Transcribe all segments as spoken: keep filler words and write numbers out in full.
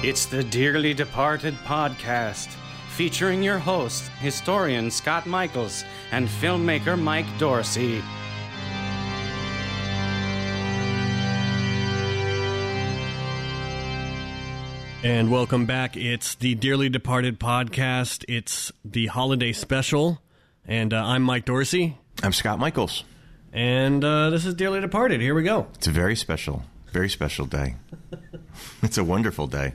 It's the Dearly Departed podcast, featuring your hosts, historian Scott Michaels and filmmaker Mike Dorsey. And welcome back. It's the Dearly Departed podcast. It's the holiday special. And uh, I'm Mike Dorsey. I'm Scott Michaels. And uh, this is Dearly Departed. Here we go. It's a very special, very special day. It's a wonderful day.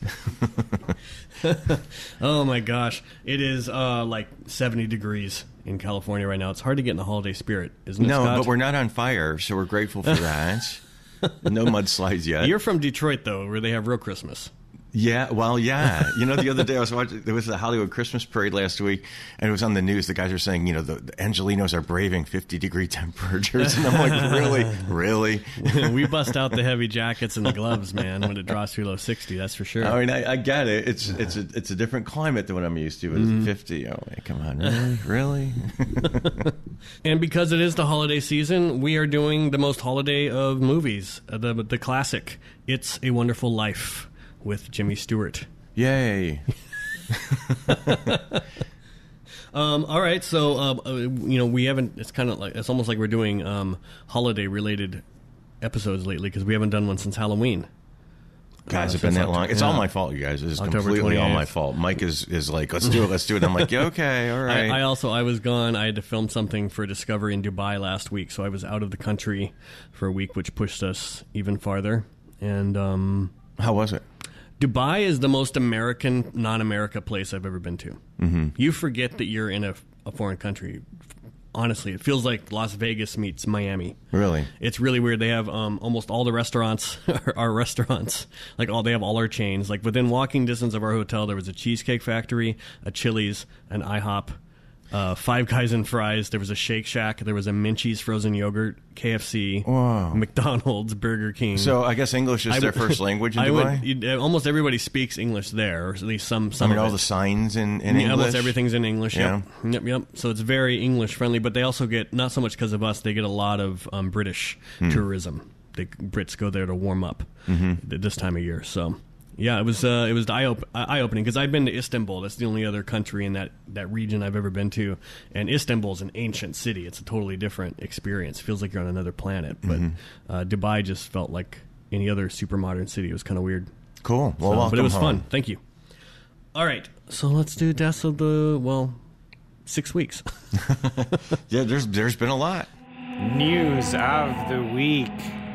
Oh my gosh. It is uh, like seventy degrees in California right now. It's hard to get in the holiday spirit, isn't it, No, Scott? but we're not on fire, so we're grateful for that. No mudslides yet. You're from Detroit, though, where they have real Christmas. Yeah, well, yeah. You know, the other day I was watching, there was the Hollywood Christmas parade last week, and it was on the news. The guys are saying, you know, the, the Angelinos are braving fifty-degree temperatures. And I'm like, really? Really? We bust out the heavy jackets and the gloves, man, when it drops below sixty, that's for sure. I mean, I, I get it. It's it's a, it's a different climate than what I'm used to, but it's mm. fifty. Oh, wait, come on. Really? Really? And because it is the holiday season, we are doing the most holiday of movies, uh, the the classic, It's a Wonderful Life, with Jimmy Stewart. Yay. um, all right, so, uh, uh, you know, we haven't, it's kind of like, it's almost like we're doing um, holiday-related episodes lately, because we haven't done one since Halloween. Guys, uh, it's been that long. It's yeah. all my fault, you guys. It's October completely all twenty-eighth. my fault. Mike is, is like, let's do it, let's do it. I'm like, yeah, okay, all right. I, I also, I was gone. I had to film something for Discovery in Dubai last week, so I was out of the country for a week, which pushed us even farther. And um, how was it? Dubai is the most American, non-America place I've ever been to. Mm-hmm. You forget that you're in a, a foreign country. Honestly, it feels like Las Vegas meets Miami. Really? It's really weird. They have um, almost all the restaurants are, are restaurants. Like all they have all our chains. Like within walking distance of our hotel, there was a Cheesecake Factory, a Chili's, an IHOP, uh, Five Guys and Fries. There was a Shake Shack. There was a Minchie's frozen yogurt, K F C, Whoa. McDonald's, Burger King. So I guess English is I their would- first language in I Dubai? would, almost everybody speaks English there, or at least some. some I mean, of all it. the signs in, in Yeah, English? almost everything's in English. Yep. Yeah. Yep, yep. So it's very English friendly, but they also get, not so much because of us, they get a lot of um, British Hmm. tourism. The Brits go there to warm up Mm-hmm. at this time of year. So yeah, it was uh, it was eye op- eye opening because I've been to Istanbul. That's the only other country in that, that region I've ever been to, and Istanbul is an ancient city. It's a totally different experience. It feels like you're on another planet. But Mm-hmm. uh, Dubai just felt like any other super modern city. It was kind of weird. Cool. Well, So, welcome but it was home. fun. Thank you. All right, so let's do deaths of the well, six weeks. Yeah, there's there's been a lot. News of the week.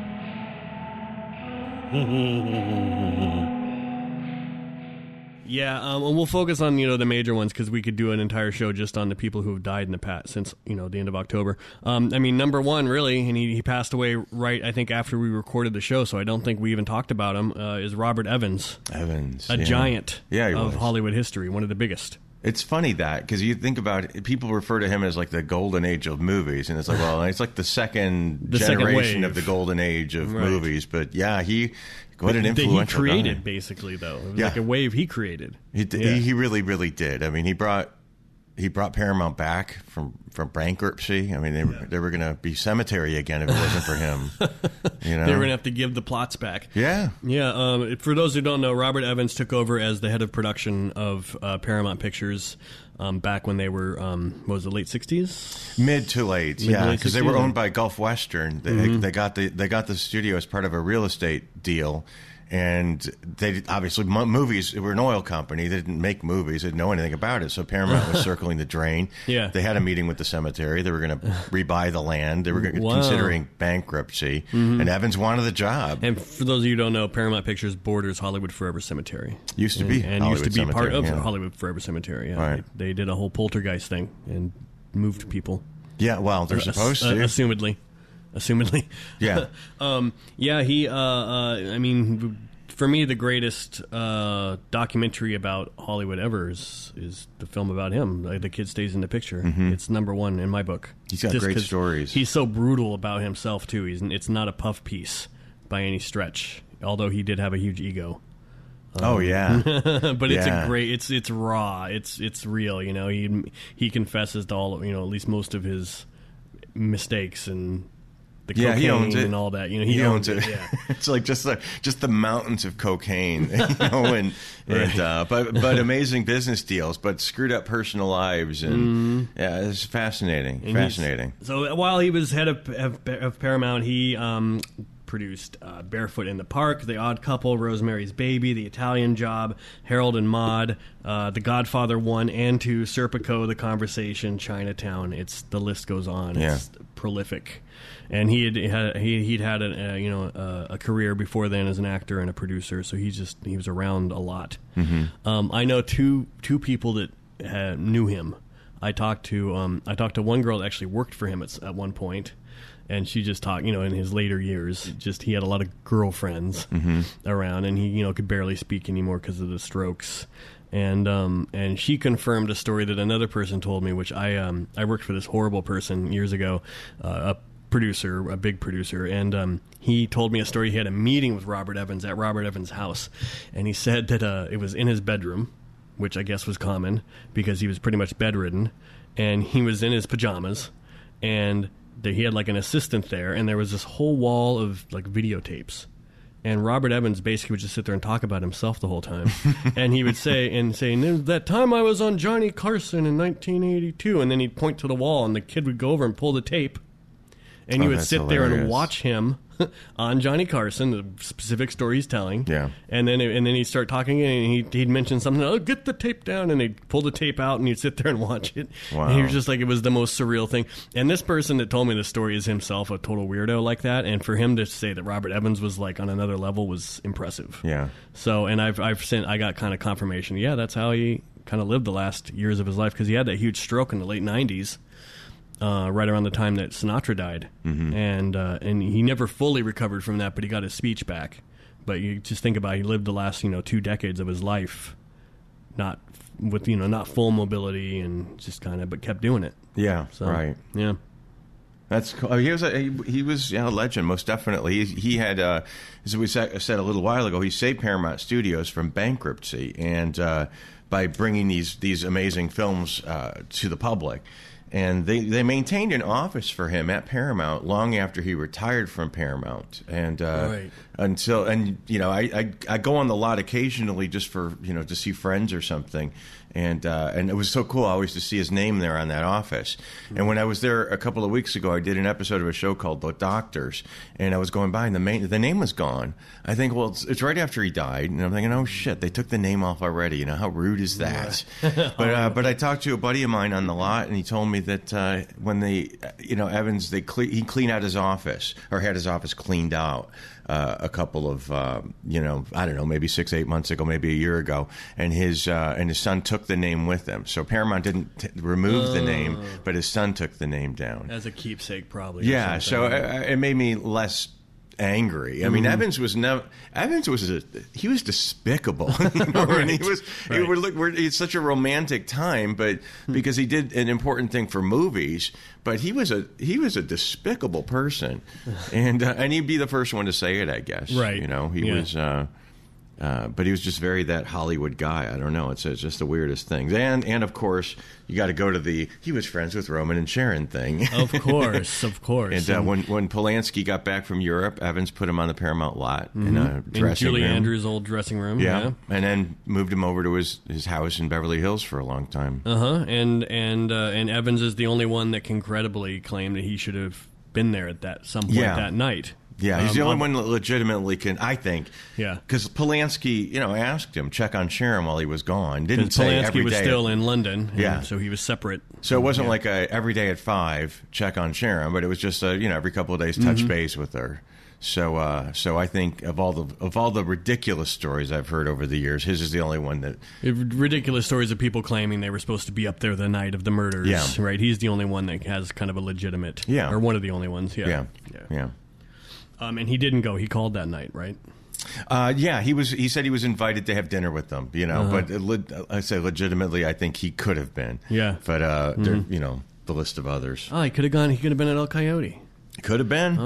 Yeah, um, and we'll focus on, you know, the major ones because we could do an entire show just on the people who have died in the past since, you know, the end of October. Um, I mean, number one, really, and he, he passed away right, I think, after we recorded the show, so I don't think we even talked about him, uh, is Robert Evans, Evans. a yeah. giant Yeah, he of was. Hollywood history, one of the biggest. It's funny that, because you think about it, people refer to him as like the golden age of movies, and it's like, well, it's like the second The second generation wave. of the golden age of Right. movies. But yeah, he, what an That he influential created, guy. basically, though. It was Yeah. like a wave he created. He, d- Yeah. he he really really did. I mean, he brought he brought Paramount back from, from bankruptcy. I mean, they were, they were going to be Cemetery again if it wasn't for him. You know, They were going to have to give the plots back. yeah. Yeah, um, for those who don't know, Robert Evans took over as the head of production of uh, Paramount Pictures um, back when they were, um, what was it, late sixties? Mid to late, Mid to yeah, late because they were sixties. owned by Gulf Western. They, Mm-hmm. they got the they got the studio as part of a real estate deal, and they obviously mo- movies. They were an oil company. They didn't make movies. They didn't know anything about it. So Paramount was circling the drain. Yeah. They had a meeting with the cemetery. They were going to rebuy the land. They were gonna, Wow. considering bankruptcy, and Evans wanted the job. And for those of you who don't know, Paramount Pictures borders Hollywood Forever Cemetery. Used to be and, and Hollywood used to be part Cemetery, of yeah. Hollywood Forever Cemetery. Yeah. Right. They, they did a whole poltergeist thing and moved people. Yeah, well, they're Ass- supposed uh, to. assumedly. Assumedly. Yeah. um, yeah, he, uh, uh, I mean, for me, the greatest uh, documentary about Hollywood ever is, is the film about him. Like, The Kid Stays in the Picture. It's number one in my book. He's got Just great 'cause stories. He's so brutal about himself, too. He's, it's not a puff piece by any stretch, although he did have a huge ego. oh yeah. But it's Yeah. a great, it's it's raw, it's it's real. You know, he he confesses to all, you know, at least most of his mistakes, and the Yeah, cocaine he owns it. and all that. You know, he, He owns owns it. Yeah. It's like just the just the mountains of cocaine, you know, and Right. and uh, but but amazing business deals, but screwed up personal lives, and Mm-hmm. yeah, it's fascinating, And he's- fascinating. So while he was head of, of, of Paramount, he um, produced uh, Barefoot in the Park, The Odd Couple, Rosemary's Baby, The Italian Job, Harold and Maude, uh, The Godfather one and two, Serpico, The Conversation, Chinatown. It's the list goes on. Yeah. It's prolific. And he had, had he, he'd had a, a you know a, a career before then as an actor and a producer, so he's just he was around a lot. Mm-hmm. Um, I know two two people that had, knew him. I talked to um, I talked to one girl that actually worked for him at, at one point, and she just talked, you know, in his later years, just he had a lot of girlfriends Mm-hmm. around, and he, you know, could barely speak anymore because of the strokes. And um, and she confirmed a story that another person told me, which I um, I worked for this horrible person years ago, uh, a producer, a big producer, and um, he told me a story. He had a meeting with Robert Evans at Robert Evans' house, and he said that uh, it was in his bedroom, which I guess was common because he was pretty much bedridden, and he was in his pajamas, and that he had like an assistant there, and there was this whole wall of like videotapes, and Robert Evans basically would just sit there and talk about himself the whole time, and he would say and say "And that time I was on Johnny Carson in nineteen eighty-two," and then he'd point to the wall, and the kid would go over and pull the tape, and you Oh, would that's sit there and hilarious. watch him on Johnny Carson, the specific story he's telling. Yeah. And then and then he'd start talking, and he'd, he'd mention something. Oh, get the tape down, and he'd pull the tape out, and you'd sit there and watch it. Wow. And he was just like, it was the most surreal thing. And this person that told me the story is himself a total weirdo like that. And for him to say that Robert Evans was like on another level was impressive. Yeah. So, and I've I've sent I got kind of confirmation. Yeah, that's how he kind of lived the last years of his life, because he had that huge stroke in the late nineties. Uh, right around the time that Sinatra died, Mm-hmm. and uh, and he never fully recovered from that, but he got his speech back. But you just think about it, he lived the last you know two decades of his life, not with you know not full mobility and just kind of, but kept doing it. Yeah, So, right. Yeah. That's cool. He was a, he, he was yeah, a legend, most definitely. He, he had, uh, as we said, said a little while ago, he saved Paramount Studios from bankruptcy, and uh, by bringing these these amazing films uh, to the public. And they, they maintained an office for him at Paramount long after he retired from Paramount, and uh, Right. until and you know I, I I go on the lot occasionally just for you know to see friends or something, and uh, and it was so cool always to see his name there on that office. And when I was there a couple of weeks ago, I did an episode of a show called The Doctors, and I was going by and the main the name was gone. I think well it's, it's right after he died, and I'm thinking oh shit they took the name off already. You know how rude is that? but uh, but I talked to a buddy of mine on the lot, and he told me that uh, when they, you know, Evans, they cle- he cleaned out his office or had his office cleaned out uh, a couple of, uh, you know, I don't know, maybe six, eight months ago, maybe a year ago, and his uh, and his son took the name with him. So Paramount didn't t- remove the name, but his son took the name down. As a keepsake, probably. or Yeah, so something. uh, it made me less angry. I mean, Evans was never. Evans was a, he was despicable. You know? And he was. He Right. would look. We're, it's such a romantic time, but because he did an important thing for movies, but he was a he was a despicable person, and uh, and he'd be the first one to say it, I guess. Right. You know, he Yeah. was. Uh, uh, but he was just very that Hollywood guy. I don't know. It's, it's just the weirdest things. And and of course, you got to go to the he was friends with Roman and Sharon thing. Of course, of course. And uh, when when Polanski got back from Europe, Evans put him on the Paramount lot in a in dressing Julie room. Andrews' old dressing room. yeah. Yeah. and then moved him over to his, his house in Beverly Hills for a long time. Uh huh. And and uh, and Evans is the only one that can credibly claim that he should have been there at that some point Yeah. that night. Yeah, he's Um, the only um, one that legitimately can, I think. Yeah. Because Polanski, you know, asked him check on Sharon while he was gone. Didn't Because say Polanski every was day. still in London. and Yeah. So he was separate. So it wasn't Yeah. like a every day at five check on Sharon, but it was just a, you know every couple of days touch Mm-hmm. base with her. So uh, so I think of all the of all the ridiculous stories I've heard over the years, his is the only one that Ridiculous stories of people claiming they were supposed to be up there the night of the murders. Yeah. Right. He's the only one that has kind of a legitimate. Yeah. Or one of the only ones. Yeah. yeah Yeah. yeah. Um, and he didn't go. He called that night, right? Uh, yeah, he was. He said he was invited to have dinner with them, you know. But it, le- I say legitimately, I think he could have been. Yeah. But uh, there, you know, the list of others Oh, he could have gone. He could have been at El Coyote. could have been.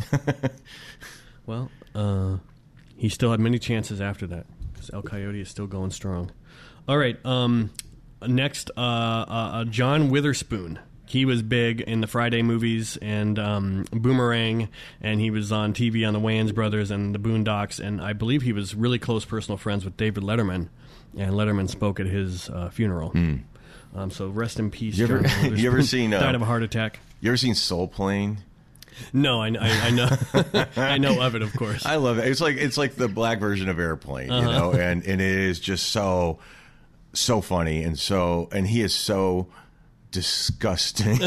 Well, uh, he still had many chances after that because El Coyote is still going strong. All right. Um, next, uh, uh, uh, John Witherspoon. he was big in the Friday movies and um, Boomerang, and he was on T V on the Wayans Brothers and the Boondocks, and I believe he was really close personal friends with David Letterman, and Letterman spoke at his uh, funeral. Mm. Um, so rest in peace. You ever, John you ever seen? Uh, died of a heart attack. You ever seen Soul Plane? No, I, I, I know, I know of it, of course. I love it. It's like it's like the black version of Airplane, uh-huh. you know, and, and it is just so so funny and so and he is so disgusting.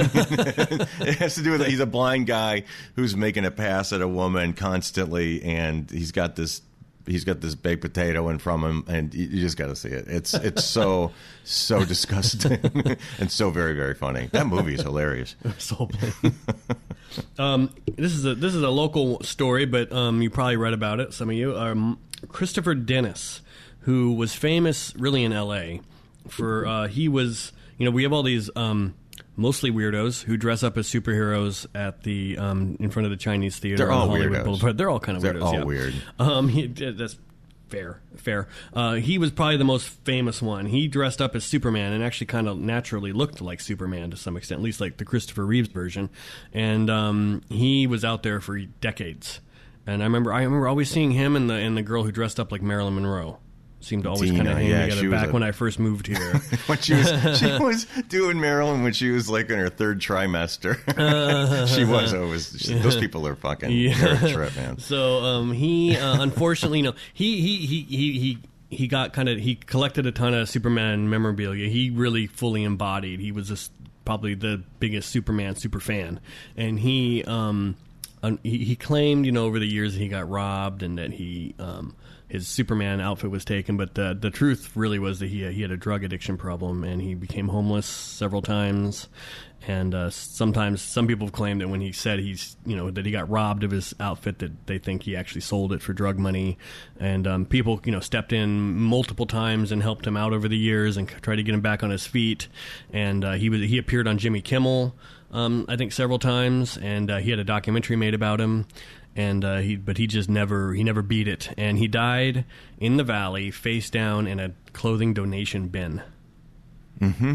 It has to do with he's a blind guy who's making a pass at a woman constantly, and he's got this he's got this baked potato in from him, and you, you just got to see it. It's it's so so disgusting and so very very funny. That movie is hilarious. Soul Plane. Um, this is a this is a local story, but um, you probably read about it. Some of you. Um, Christopher Dennis, who was famous really in L A for uh, he was you know we have all these um, mostly weirdos who dress up as superheroes at the um, in front of the Chinese theater. They're all on Hollywood weirdos. Boulevard. They're all kind of They're weirdos. all yeah. weird. Um, he, that's fair, fair. Uh, he was probably the most famous one. He dressed up as Superman and actually kind of naturally looked like Superman to some extent, at least like the Christopher Reeves version. And um, he was out there for decades. And I remember, I remember always seeing him and the and the girl who dressed up like Marilyn Monroe. Seemed to always Dina, kind of hang yeah, together back a, when I first moved here. when she was she was doing Marilyn when she was like in her third trimester. Uh, she was always she, those people are fucking yeah. They're a trip, man. So um, he uh, unfortunately, you know, he he he he he. He got kind of he collected a ton of Superman memorabilia. He really fully embodied. He was just probably the biggest Superman super fan, and he um he, he claimed you know over the years that he got robbed and that he um. his Superman outfit was taken, but the the truth really was that he he had a drug addiction problem and he became homeless several times. And uh, sometimes some people have claimed that when he said he's you know that he got robbed of his outfit, that they think he actually sold it for drug money. And um, people you know stepped in multiple times and helped him out over the years and tried to get him back on his feet. And uh, he was he appeared on Jimmy Kimmel, um, I think several times, and uh, he had a documentary made about him. And uh, he, but he just never, he never beat it. And he died in the valley, face down in a clothing donation bin. Mm-hmm.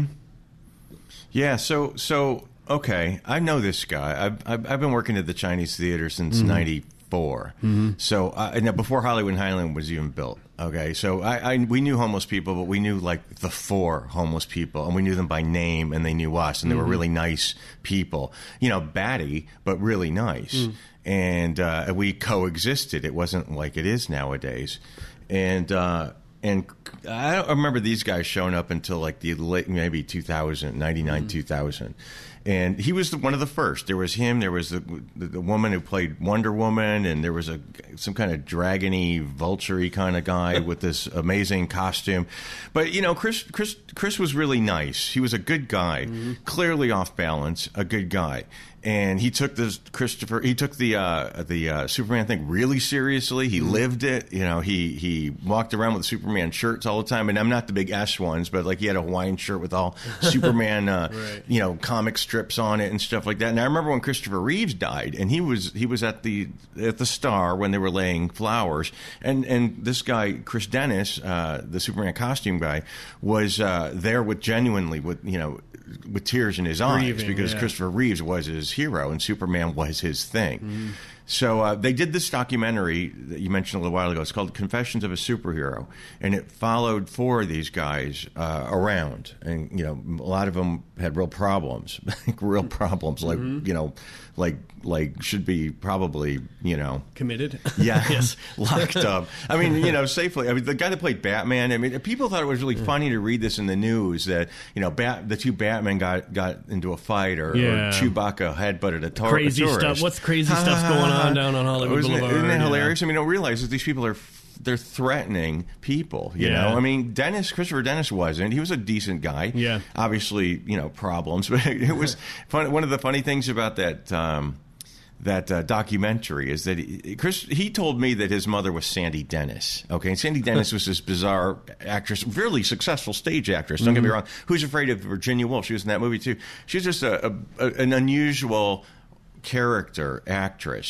Yeah. So, so okay, I know this guy. I've I've, I've been working at the Chinese Theater since ninety-four. Mm-hmm. So, uh, now before Hollywood Highland was even built. Okay, so I, I we knew homeless people, but we knew like the four homeless people, and we knew them by name, and they knew us, and they mm-hmm. were really nice people. You know, batty, but really nice. Mm. And uh, we coexisted. It wasn't like it is nowadays. And uh, and I don't remember these guys showing up until like the late, maybe two thousand, ninety-nine, mm-hmm. two thousand. And he was the, one of the first. There was him. There was the, the the woman who played Wonder Woman, and there was a some kind of dragony, vulture-y kind of guy with this amazing costume. But you know, Chris Chris Chris was really nice. He was a good guy, mm-hmm. clearly off balance, a good guy. And he took this Christopher. He took the uh, the uh, Superman thing really seriously. He mm-hmm. lived it. You know, he he walked around with Superman shirts all the time. And I'm not the big S ones, but like he had a Hawaiian shirt with all Superman, uh, right. you know, comic strips on it and stuff like that. And I remember when Christopher Reeves died, and he was he was at the at the Star when they were laying flowers. And and this guy Chris Dennis, uh, the Superman costume guy, was uh, there with genuinely with you know. with tears in his eyes Grieving, because yeah. Christopher Reeves was his hero and Superman was his thing. Mm. So uh, they did this documentary that you mentioned a little while ago. It's called Confessions of a Superhero, and it followed four of these guys uh, around. And you know, a lot of them had real problems, real problems, like mm-hmm. you know, like like should be probably you know committed. Yeah, yes, locked up. I mean, you know, safely. I mean, the guy that played Batman. I mean, people thought it was really yeah. funny to read this in the news that you know, Bat, the two Batmen got got into a fight, or, yeah. or Chewbacca headbutted a, tor- crazy a tourist. stuff. What's crazy stuff's going on? On down on Hollywood isn't Boulevard. It, isn't that hilarious? Yeah. I mean, I don't realize that these people are they're threatening people. You yeah. know, I mean, Dennis Christopher Dennis wasn't. He was a decent guy. Yeah, obviously, you know, problems, but it was fun. One of the funny things about that. Um, That uh, documentary is that he, Chris. He told me that his mother was Sandy Dennis. Okay, and Sandy Dennis was this bizarre actress, really successful stage actress. Don't mm-hmm. get me wrong. Who's Afraid of Virginia Woolf? She was in that movie too. She was just a, a, a, an unusual character actress.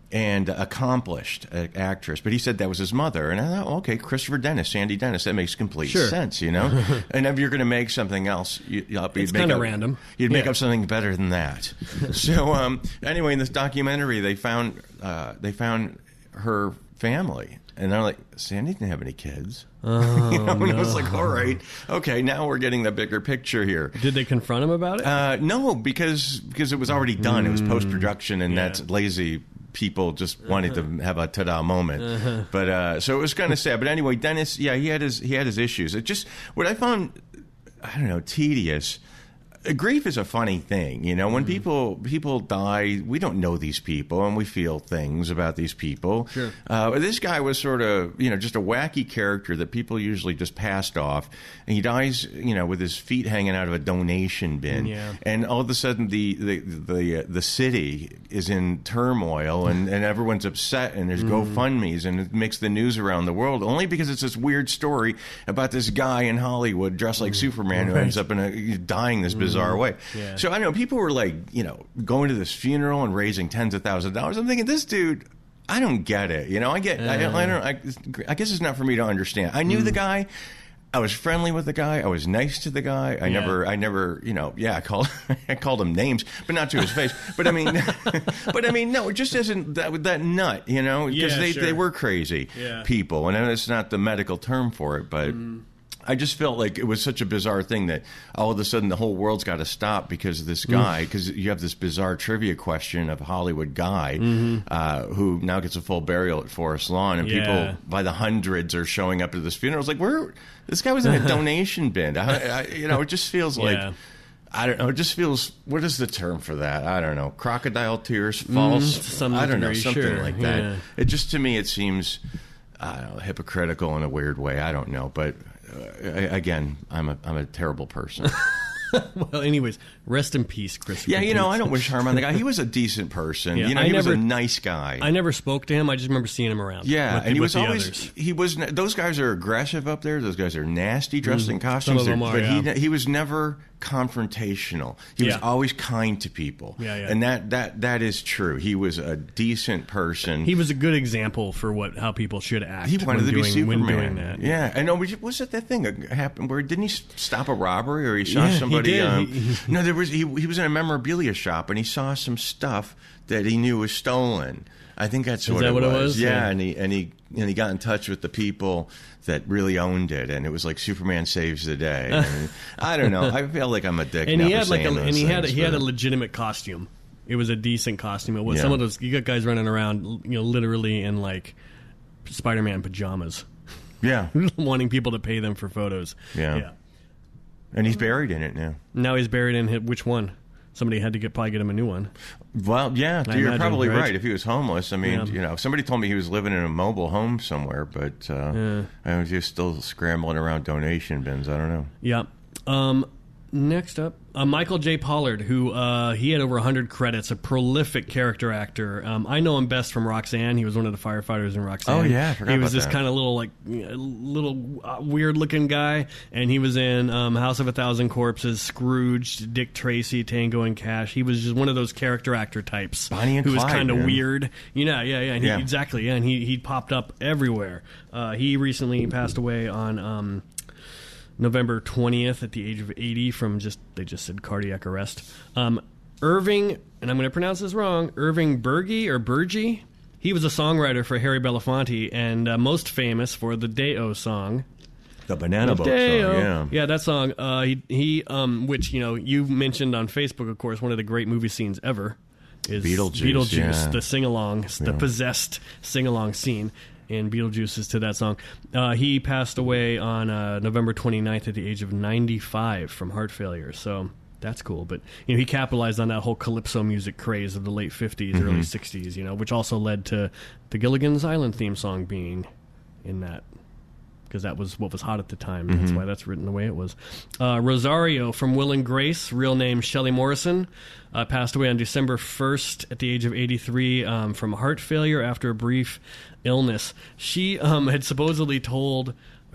and accomplished uh, actress, but he said that was his mother, and I thought, okay, Christopher Dennis, Sandy Dennis, that makes complete Sure. sense, you know. And if you're going to make something else, you, you'd It's make kinda up, random. You'd make Yeah. up something better than that. So um, anyway, in this documentary, they found uh, they found her family, and they're like, Sandy didn't have any kids. Oh, you know, and no. I was like, all right, okay, now we're getting the bigger picture here. Did they confront him about it? Uh, no, because because it was already done. It was post production, and yeah. that's lazy people just wanted to have a ta-da moment. Uh-huh. But uh, so it was kind of sad. But anyway, Dennis, yeah, he had his he had his issues. It just what I found, I don't know, tedious. Uh, Grief is a funny thing, you know. When Mm-hmm. people people die, we don't know these people, and we feel things about these people. Sure. Uh, but this guy was sort of, you know, just a wacky character that people usually just passed off, and he dies, you know, with his feet hanging out of a donation bin. Yeah. And all of a sudden, the the the, uh, the city is in turmoil, and, and everyone's upset, and there's Mm-hmm. GoFundMe's, and it makes the news around the world, only because it's this weird story about this guy in Hollywood dressed like Superman who Mm-hmm. Right. ends up in a dying this bizarre way. Yeah. So I know people were like, you know, going to this funeral and raising tens of thousands of dollars. I'm thinking, this dude, I don't get it. You know, I get, I don't, I don't, I, I guess it's not for me to understand. I knew the guy. I was friendly with the guy. I was nice to the guy. I Yeah. never, I never, you know, yeah, I called, I called him names, but not to his face. But I mean, but I mean, no, it just isn't that that nut, you know, because Yeah, they, sure. they were crazy Yeah. people, and it's not the medical term for it, but. I just felt like it was such a bizarre thing that all of a sudden the whole world's got to stop because of this guy, because you have this bizarre trivia question of a Hollywood guy uh, who now gets a full burial at Forest Lawn, and Yeah. people by the hundreds are showing up to this funeral. It's like, where this guy was in a donation bin. I, I, you know, it just feels like. Yeah. I don't know. It just feels. What is the term for that? I don't know. Crocodile tears, false. to some I don't know. degree, Something sure. like that. Yeah. It just to me, it seems. I don't know, hypocritical in a weird way. I don't know, but uh, again, I'm a I'm a terrible person. Well, anyways, rest in peace, Chris. Yeah, you know, I don't wish harm on the guy. He was a decent person. Yeah, you know, I he was never- a nice guy. I never spoke to him. I just remember seeing him around. Yeah, with the, and he with was the always others. he was. ne- Those guys are aggressive up there. Those guys are nasty, dressed in costumes. of them They're- are, but he yeah. ne- he was never confrontational. He was Yeah. always kind to people. Yeah, yeah. And that that that is true. He was a decent person. He was a good example for what how people should act. He wanted when to be doing, Superman. when doing that. Yeah, I know. Was was it that thing that happened where didn't he s- stop a robbery or he saw Yeah, he somebody? did. Um, He- no, there was he, he was in a memorabilia shop and he saw some stuff that he knew was stolen. I think that's what, that it, what it was. was? Yeah, Yeah. and he and he and he got in touch with the people that really owned it, and it was like Superman saves the day. And I don't know. I feel like I'm a dick. And now he for had like a saying those and he had a, things, he had a but- legitimate costume. It was a decent costume. It was Yeah. some of those you got guys running around, you know, literally in like Spider-Man pajamas, yeah, wanting people to pay them for photos. Yeah. yeah. and he's buried in it now. Now he's buried in his, which one? Somebody had to get probably get him a new one. Well, yeah, I you're imagine, probably right? right. If he was homeless, I mean, Yeah. you know, somebody told me he was living in a mobile home somewhere, but uh, Yeah. I was just still scrambling around donation bins. I don't know. Yeah. Um, next up, uh, Michael J. Pollard, who uh, he had over one hundred credits, a prolific character actor. Um, I know him best from Roxanne. He was one of the firefighters in Roxanne. Oh, yeah, I forgot He was about this that. kind of little, like, you know, little uh, weird-looking guy, and he was in um, House of a Thousand Corpses, Scrooge, Dick Tracy, Tango and Cash. He was just one of those character actor types. Bonnie and who was Clyde, kind of man. weird. You know, yeah, yeah, and he, Yeah. exactly, yeah, and he he popped up everywhere. Uh, he recently passed away on. Um, November twentieth at the age of eighty from just, they just said cardiac arrest. Um, Irving, and I'm going to pronounce this wrong, Irving Berge or Berge. He was a songwriter for Harry Belafonte and uh, most famous for the Day-O song. The Banana Boat song, Day-O. yeah. Yeah, that song. Uh, he, he um, which, you know, you mentioned on Facebook, of course, one of the great movie scenes ever is Beetlejuice, Beetlejuice, yeah. the sing-along, the possessed sing-along scene. And Beetlejuice is to that song. Uh, he passed away on uh, November twenty-ninth at the age of ninety-five from heart failure. So that's cool. But you know, he capitalized on that whole calypso music craze of the late fifties, Mm-hmm. early sixties. You know, which also led to the Gilligan's Island theme song being in that, because that was what was hot at the time. That's Mm-hmm. why that's written the way it was. Uh, Rosario from Will and Grace, real name Shelley Morrison, uh, passed away on December first at the age of eighty-three um, from heart failure after a brief illness. She um, had supposedly told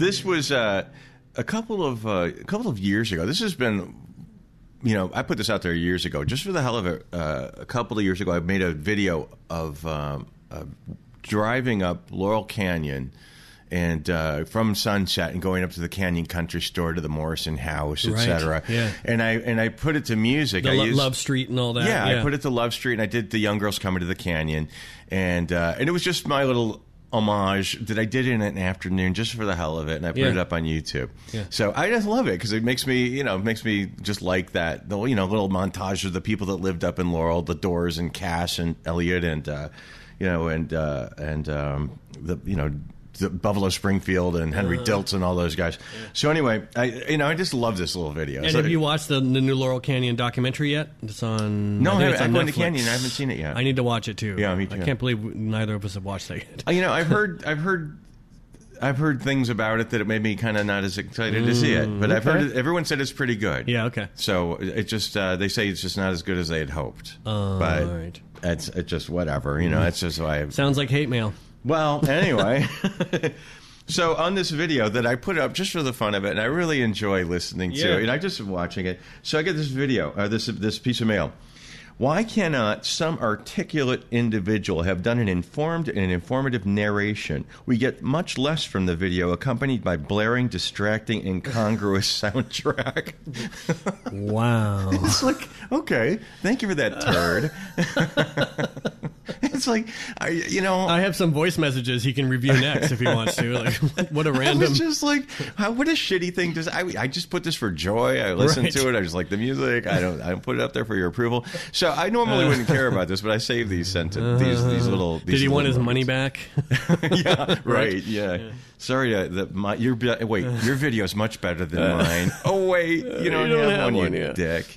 this was uh, a couple of uh, a couple of years ago. This has been, you know, I put this out there years ago, just for the hell of it. Uh, a couple of years ago, I made a video of um, uh, driving up Laurel Canyon. And uh, from Sunset and going up to the Canyon Country Store to the Morrison House, et right. cetera. Yeah. And I and I put it to music. The I Lo- used, Love Street and all that. Yeah, yeah, I put it to Love Street, and I did the Young Girls Coming to the Canyon, and uh, and it was just my little homage that I did in an afternoon just for the hell of it, and I put yeah. it up on YouTube. Yeah. So I just love it because it makes me, you know, makes me just like that. The you know little montage of the people that lived up in Laurel, the Doors and Cass and Elliot, and uh, you know, and uh, and um, the you know. The Buffalo Springfield and Henry uh, Diltz and all those guys. Yeah. So anyway, I you know I just love this little video. And so, have you watched the, the new Laurel Canyon documentary yet? It's on. No, I I haven't. it's on I'm going to Netflix. Canyon. I haven't seen it yet. I need to watch it too. Yeah, me too. I can't believe neither of us have watched that yet. You know, I've heard, I've heard, I've heard things about it that it made me kind of not as excited mm, to see it. But okay. I've heard it, everyone said it's pretty good. Yeah. Okay. So it just uh, they say it's just not as good as they had hoped. Uh, but all right. it's it's just whatever. You know, it's just why. I've, Sounds like hate mail. Well, anyway. So on this video that I put up just for the fun of it, and I really enjoy listening yeah. to it, and I just watching it. So I get this video, uh, this this piece of mail. Why cannot some articulate individual have done an informed and an informative narration? We get much less from the video, accompanied by blaring, distracting, incongruous soundtrack. Wow. It's like, okay, thank you for that turd. It's like, I, you know... I have some voice messages he can review next if he wants to. Like, what a random... It's just like, how, what a shitty thing. Does I, I just put this for joy. I listen right. to it. I just like the music. I don't I put it up there for your approval. So I normally uh, wouldn't care about this, but I save these sentences, uh, these, these little... These did he want his moments. money back? Yeah, right, right? yeah. yeah. Sorry, uh, the, my, your, wait, your video is much better than uh, mine. Oh, wait, you don't, you don't have, have one, one, you yeah. dick.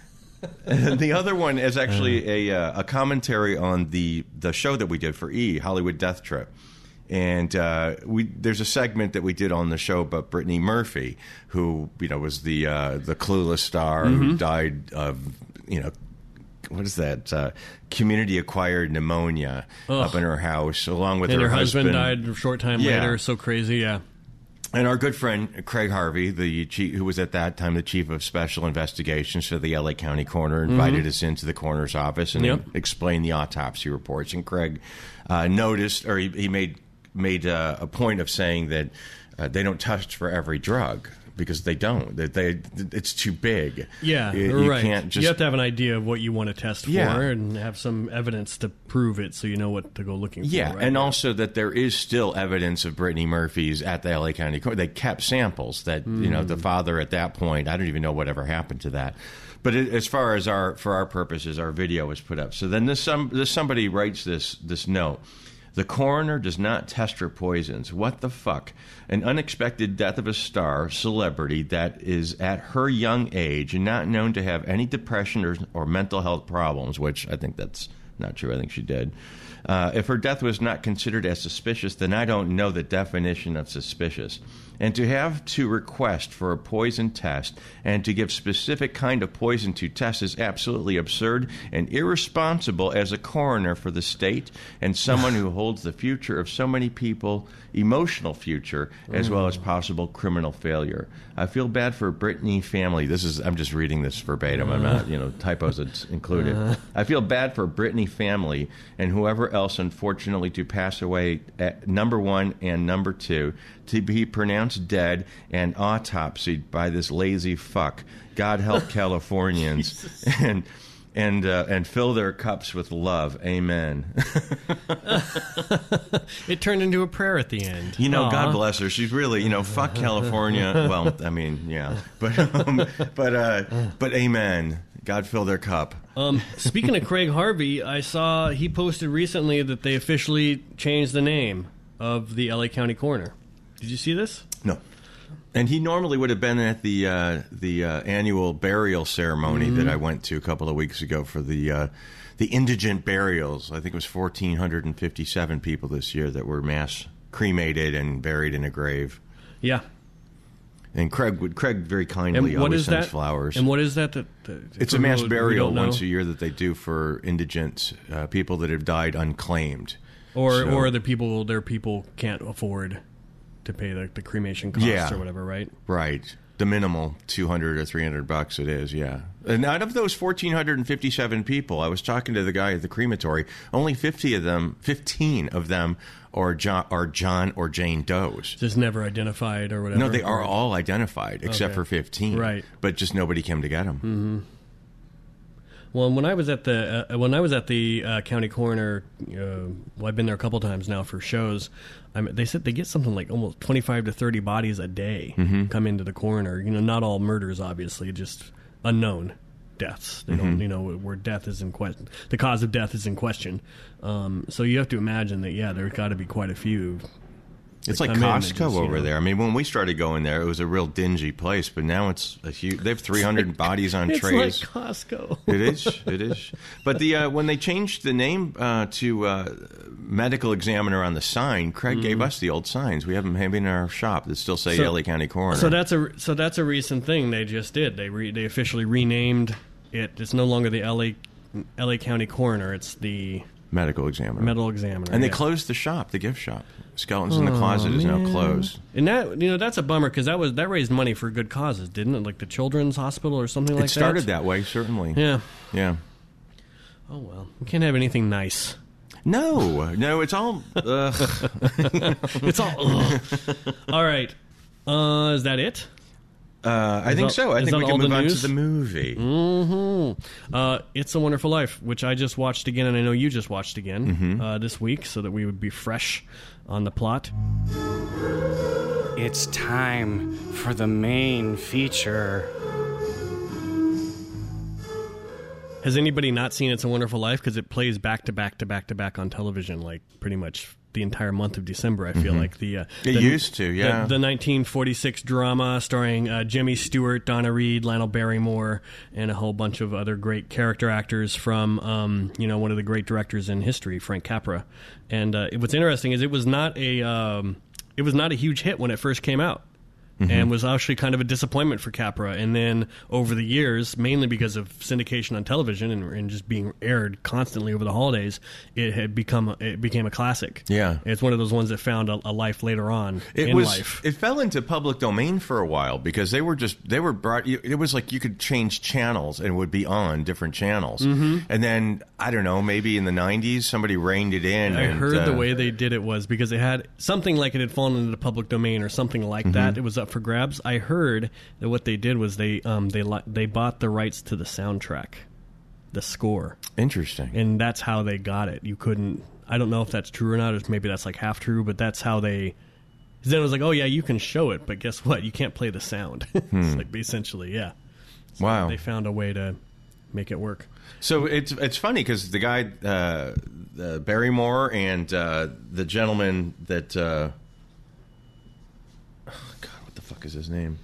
And the other one is actually a uh, a commentary on the the show that we did for E! Hollywood Death Trip, and uh, we there's a segment that we did on the show about Brittany Murphy, who you know was the uh, the clueless star mm-hmm. who died of you know what is that uh, community acquired pneumonia Ugh. up in her house, along with and her, her husband, husband died a short time yeah. later. So crazy, yeah. And our good friend Craig Harvey, the chief, who was at that time the chief of special investigations for the L A County coroner, invited mm-hmm. us into the coroner's office and yep. explained the autopsy reports. And Craig uh, noticed, or he, he made made uh, a point of saying that uh, they don't test for every drug. Because they don't, that they, it's too big. Yeah, you, you right. Can't just, you have to have an idea of what you want to test for, yeah. and have some evidence to prove it, so you know what to go looking for. Yeah, right and now. also that there is still evidence of Brittany Murphy's at the L A County Court. They kept samples that mm. you know the father at that point. I don't even know whatever happened to that. But it, as far as our for our purposes, our video was put up. So then this some this somebody writes this this note. The coroner does not test for poisons. What the fuck? An unexpected death of a star celebrity that is at her young age and not known to have any depression or, or mental health problems, which I think that's not true. I think she did. Uh, if her death was not considered as suspicious, then I don't know the definition of suspicious. And to have to request for a poison test and to give specific kind of poison to test is absolutely absurd and irresponsible as a coroner for the state and someone who holds the future of so many people, emotional future, as well as possible criminal failure. I feel bad for Brittany family. This is I'm just reading this verbatim. I'm not, you know, typos included. I feel bad for Brittany family and whoever else, unfortunately, to pass away at number one and number two, to be pronounced dead and autopsied by this lazy fuck. God help Californians and and uh, and fill their cups with love. Amen. It turned into a prayer at the end. You know, Aww. God bless her. She's really, you know, fuck California. Well, I mean, yeah, but um, but uh, but amen. God fill their cup. Um, speaking of Craig Harvey, I saw he posted recently that they officially changed the name of the L A County Coroner. Did you see this? No. And he normally would have been at the uh, the uh, annual burial ceremony mm-hmm. that I went to a couple of weeks ago for the uh, the indigent burials. I think it was one thousand four hundred fifty-seven people this year that were mass cremated and buried in a grave. Yeah. And Craig would Craig very kindly and what always is sends that? flowers. And what is that? that, that it's a mass burial once a year that they do for indigent uh, people that have died unclaimed. Or so, or the people their people can't afford to pay the, the cremation costs Yeah. or whatever, right? Right. The minimal two hundred or three hundred bucks it is, yeah. And out of those one thousand four hundred fifty-seven people, I was talking to the guy at the crematory, only fifty of them, fifteen of them are John, are John or Jane Does. Just never identified or whatever. No, they are all identified except Okay. for fifteen. Right. But just nobody came to get them. Mm-hmm. Well, when I was at the uh, when I was at the uh, county coroner, uh, well, I've been there a couple times now for shows. I mean, they said they get something like almost twenty-five to thirty bodies a day Mm-hmm. come into the coroner. You know, not all murders, obviously, just unknown deaths. They Mm-hmm. don't, you know, where death is in question, the cause of death is in question. Um, so you have to imagine that, yeah, there's got to be quite a few. It's that like come in and Costco just, you over know- there. I mean, when we started going there, it was a real dingy place, but now it's a huge. They have three hundred bodies on It's trays. like Costco. It is. It is. But the uh, when they changed the name uh, to uh, medical examiner on the sign, Craig gave us the old signs. We have them in our shop that still say So- L A County Coroner. So that's a so that's a recent thing they just did. They re, they officially renamed it. It's no longer the L A L A County Coroner. It's the medical examiner. Medical Examiner. and they yeah. closed the shop, the gift shop. Skeletons in the Closet is now man. closed. And that you know that's a bummer because that was that raised money for good causes, didn't it? Like the Children's Hospital or something like It started that. that way, certainly. Yeah. Yeah. Oh well, we can't have anything nice. No, no, it's all. Uh, It's all. ugh. All right. Uh, is that it? uh, I Is think that- so. I is think that we all can the move on to news? the movie. Mm-hmm. Uh, It's a Wonderful Life, which I just watched again, and I know you just watched again Mm-hmm. uh, this week, so that we would be fresh on the plot. It's time for the main feature. Has anybody not seen It's a Wonderful Life? Because it plays back to back to back to back on television, like pretty much the entire month of December. I feel like the uh, It the, used to, yeah. the, the nineteen forty-six drama starring uh, Jimmy Stewart, Donna Reed, Lionel Barrymore, and a whole bunch of other great character actors from um, you know one of the great directors in history, Frank Capra. And uh, what's interesting is it was not a um, it was not a huge hit when it first came out. And was actually kind of a disappointment for Capra. And then over the years, mainly because of syndication on television and, and just being aired constantly over the holidays, it had become a, it became a classic. Yeah. It's one of those ones that found a, a life later on It in was. life. It fell into public domain for a while because they were just they were brought. It was like you could change channels and it would be on different channels. Mm-hmm. And then I don't know, maybe in the nineties somebody reined it in. I and, heard uh, the way they did it was because it had something like it had fallen into the public domain or something like Mm-hmm. that. It was up for grabs. I heard that what they did was they um, they li- they bought the rights to the soundtrack, the score. Interesting. And that's how they got it. You couldn't. I don't know if that's true or not. Or maybe that's like half true, but that's how they. Then it was like, oh yeah, you can show it, but guess what? You can't play the sound. It's like essentially, yeah. So Wow. They found a way to make it work. So it's it's funny because the guy uh, uh, Barrymore and uh, the gentleman that uh, oh God, what the fuck is his name?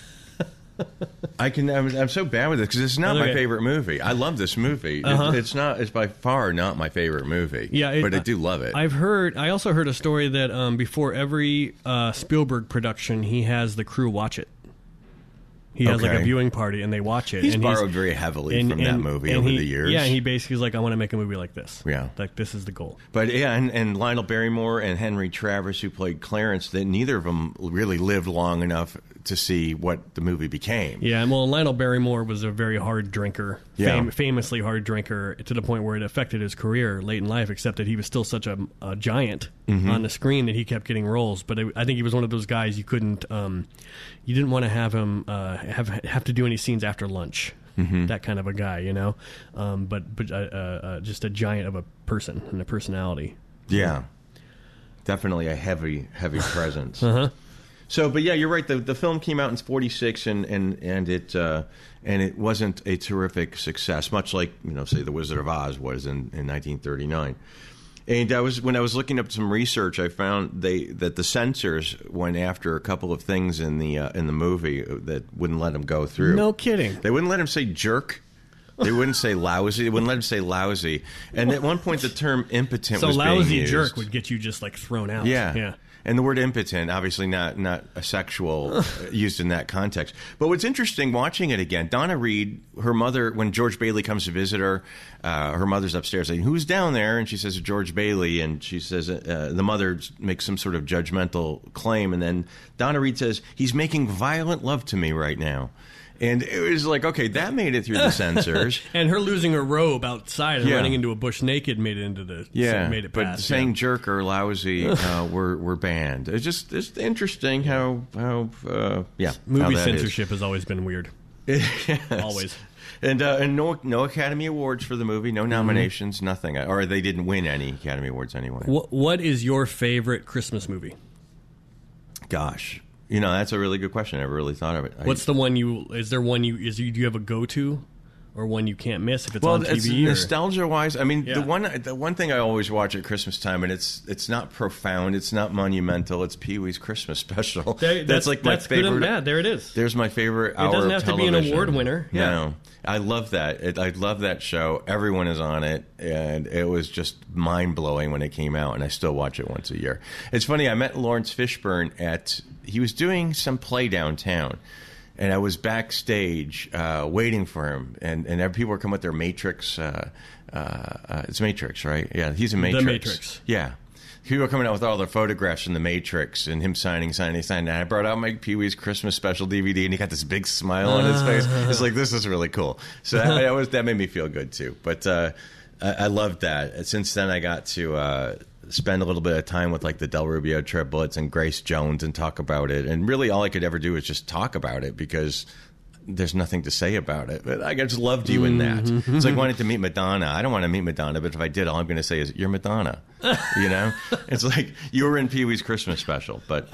I can. I'm, I'm so bad with it because it's not Okay. my favorite movie. I love this movie. It- Uh-huh. it's not. It's by far not my favorite movie. Yeah, it- but I do love it. I've heard. I also heard a story that um, before every uh, Spielberg production, he has the crew watch it. He has like Okay. a viewing party, and they watch it. He's and borrowed very heavily and- from that and- movie and over he- the years. Yeah, and he basically is like, I want to make a movie like this. Yeah. Like this is the goal. But yeah, and, and Lionel Barrymore and Henry Travis, who played Clarence, that neither of them really lived long enough to see what the movie became. Yeah, and well, Lionel Barrymore was a very hard drinker, Yeah. fam- famously hard drinker, to the point where it affected his career late in life, except that he was still such a, a giant Mm-hmm. on the screen that he kept getting roles. But it, I think he was one of those guys you couldn't, um, you didn't want to have him uh, have have to do any scenes after lunch. Mm-hmm. That kind of a guy, you know? Um, but but uh, uh, uh, just a giant of a person and a personality. Yeah. Definitely a heavy, heavy presence. Uh-huh. So, but yeah, you're right. The the film came out in forty-six, and and and it uh, and it wasn't a terrific success, much like you know, say, The Wizard of Oz was in, in nineteen thirty-nine. And I was when I was looking up some research, I found they that the censors went after a couple of things in the uh, in the movie that wouldn't let him go through. No kidding. They wouldn't let him say jerk They wouldn't say lousy. They wouldn't let him say lousy. And at one point, the term impotent so was being lousy used. jerk would get you just like thrown out. Yeah. Yeah. And the word impotent, obviously not not a sexual used in that context. But what's interesting, watching it again, Donna Reed, her mother, when George Bailey comes to visit her, uh, her mother's upstairs saying, "Who's down there?" And she says, "George Bailey." And she says, uh, the mother makes some sort of judgmental claim. And then Donna Reed says, "He's making violent love to me right now." And it was like, okay, that made it through the censors. And her losing her robe outside and Yeah. running into a bush naked made it into the Yeah, made it but pass, saying yeah. jerk or lousy uh, were were banned. It's just it's interesting how how uh, yeah Movie how that censorship has always been weird. is. Yes. Always. And uh, and no no Academy Awards for the movie, no nominations, mm-hmm. nothing, or they didn't win any Academy Awards anyway. What What is your favorite Christmas movie? Gosh, you know that's a really good question. I never really thought of it. What's I, the one you? Is there one you? Is you? Do you have a go to, or one you can't miss if it's well, on T it's V? Or? nostalgia wise. I mean, Yeah. the one the one thing I always watch at Christmas time, and it's it's not profound, it's not monumental. It's Pee Wee's Christmas Special. There- that's, that's like my that's good favorite. and bad. There it is. There's my favorite hour It doesn't of have to be an television. award winner. Yeah. No, I love that. It, I love that show. Everyone is on it, and it was just mind blowing when it came out. And I still watch it once a year. It's funny. I met Lawrence Fishburne at. He was doing some play downtown, and I was backstage uh, waiting for him. And and people were coming with their Matrix. Uh, uh, uh, it's Matrix, right? Yeah, he's a Matrix. The Matrix. Yeah. People were coming out with all their photographs from The Matrix and him signing, signing, signing. And I brought out my Pee Wee's Christmas Special D V D, and he got this big smile on his face. It's like, this is really cool. So that, that was that made me feel good, too. But uh, I, I loved that. Since then, I got to uh, spend a little bit of time with, like, the Del Rubio triplets and Grace Jones and talk about it. And really, all I could ever do was just talk about it because there's nothing to say about it. But I just loved you in that. Mm-hmm. It's like wanting to meet Madonna. I don't want to meet Madonna, but if I did, all I'm going to say is, you're Madonna. You know? It's like, you were in Pee Wee's Christmas Special. But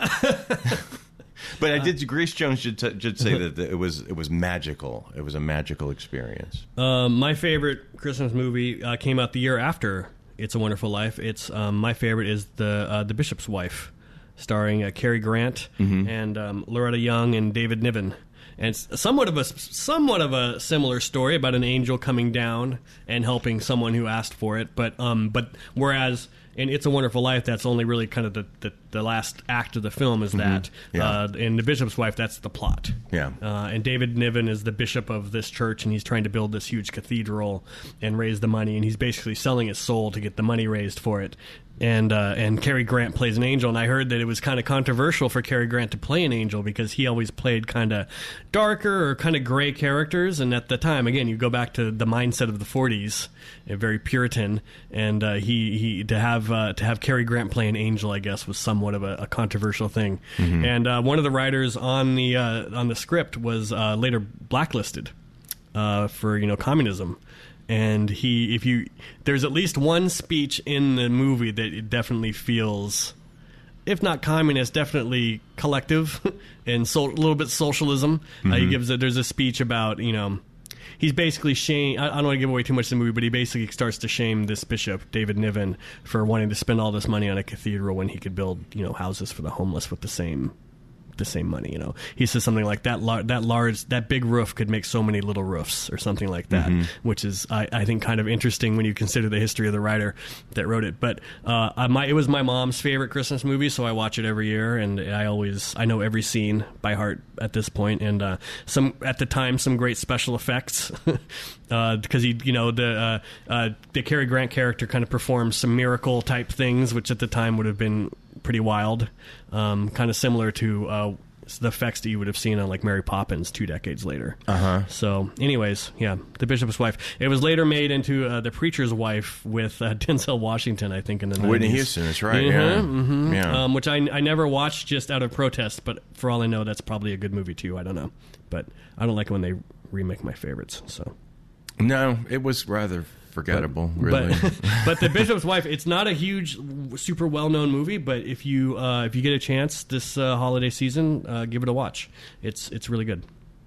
but I did, Grace Jones did, t- did say that it was it was magical. It was a magical experience. Um, my favorite Christmas movie uh, came out the year after It's a Wonderful Life. It's um, my favorite is the uh, The Bishop's Wife, starring uh, Cary Grant Mm-hmm. and um, Loretta Young and David Niven. And it's somewhat of a somewhat of a similar story about an angel coming down and helping someone who asked for it. But um, but whereas in It's a Wonderful Life, that's only really kind of the, the, the last act of the film is that. Yeah. Uh, in The Bishop's Wife, that's the plot. Yeah. Uh, and David Niven is the bishop of this church, and he's trying to build this huge cathedral and raise the money. And he's basically selling his soul to get the money raised for it. And uh, and Cary Grant plays an angel, and I heard that it was kind of controversial for Cary Grant to play an angel because he always played kind of darker or kind of gray characters. And at the time, again, you go back to the mindset of the forties, uh, very Puritan, and uh, he he to have uh, to have Cary Grant play an angel, I guess, was somewhat of a, a controversial thing. Mm-hmm. And uh, one of the writers on the uh, on the script was uh, later blacklisted uh, for you know communism. And he, if you, there's at least one speech in the movie that it definitely feels, if not communist, definitely collective and so, a little bit socialism. Mm-hmm. Uh, he gives a, there's a speech about, you know, he's basically shame. I, I don't want to give away too much of the movie, but he basically starts to shame this bishop, David Niven, for wanting to spend all this money on a cathedral when he could build, you know, houses for the homeless with the same. the same money, you know. He says something like that lar- that large that big roof could make so many little roofs or something like that, mm-hmm. which is I, I think kind of interesting when you consider the history of the writer that wrote it. But uh, I, my, it was my mom's favorite Christmas movie, so I watch it every year, and I always I know every scene by heart at this point. And uh, some at the time some great special effects because uh, he you know the uh, uh, the Cary Grant character kind of performs some miracle type things, which at the time would have been pretty wild, um, kind of similar to uh, the effects that you would have seen on like Mary Poppins two decades later. Uh-huh. So anyways, yeah, The Bishop's Wife. It was later made into uh, The Preacher's Wife with uh, Denzel Washington, I think, in the nineties. Whitney Houston, that's right, mm-hmm, yeah. Mm-hmm. yeah. Um, which I, I never watched just out of protest, but for all I know, that's probably a good movie too. I don't know. But I don't like it when they remake my favorites, so... No, it was rather forgettable, but, really. But, but The Bishop's Wife, it's not a huge, super well-known movie, but if you uh, if you get a chance this uh, holiday season, uh, give it a watch. It's it's really good.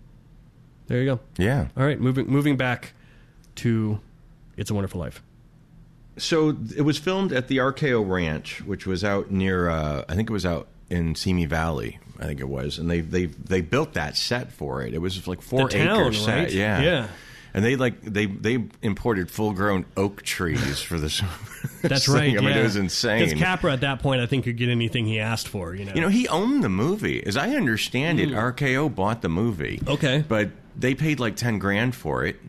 There you go. Yeah. All right, moving moving back to It's a Wonderful Life. So it was filmed at the R K O Ranch, which was out near, uh, I think it was out in Simi Valley, I think it was. And they they they built that set for it. It was like four the town, acre set. right? Yeah. Yeah. and they like they they imported full grown oak trees for this. That's thing. right. I mean, yeah. it was insane. Because Capra at that point, I think, could get anything he asked for. You know, you know, he owned the movie, as I understand it. R K O bought the movie. Okay, but they paid like ten grand for it.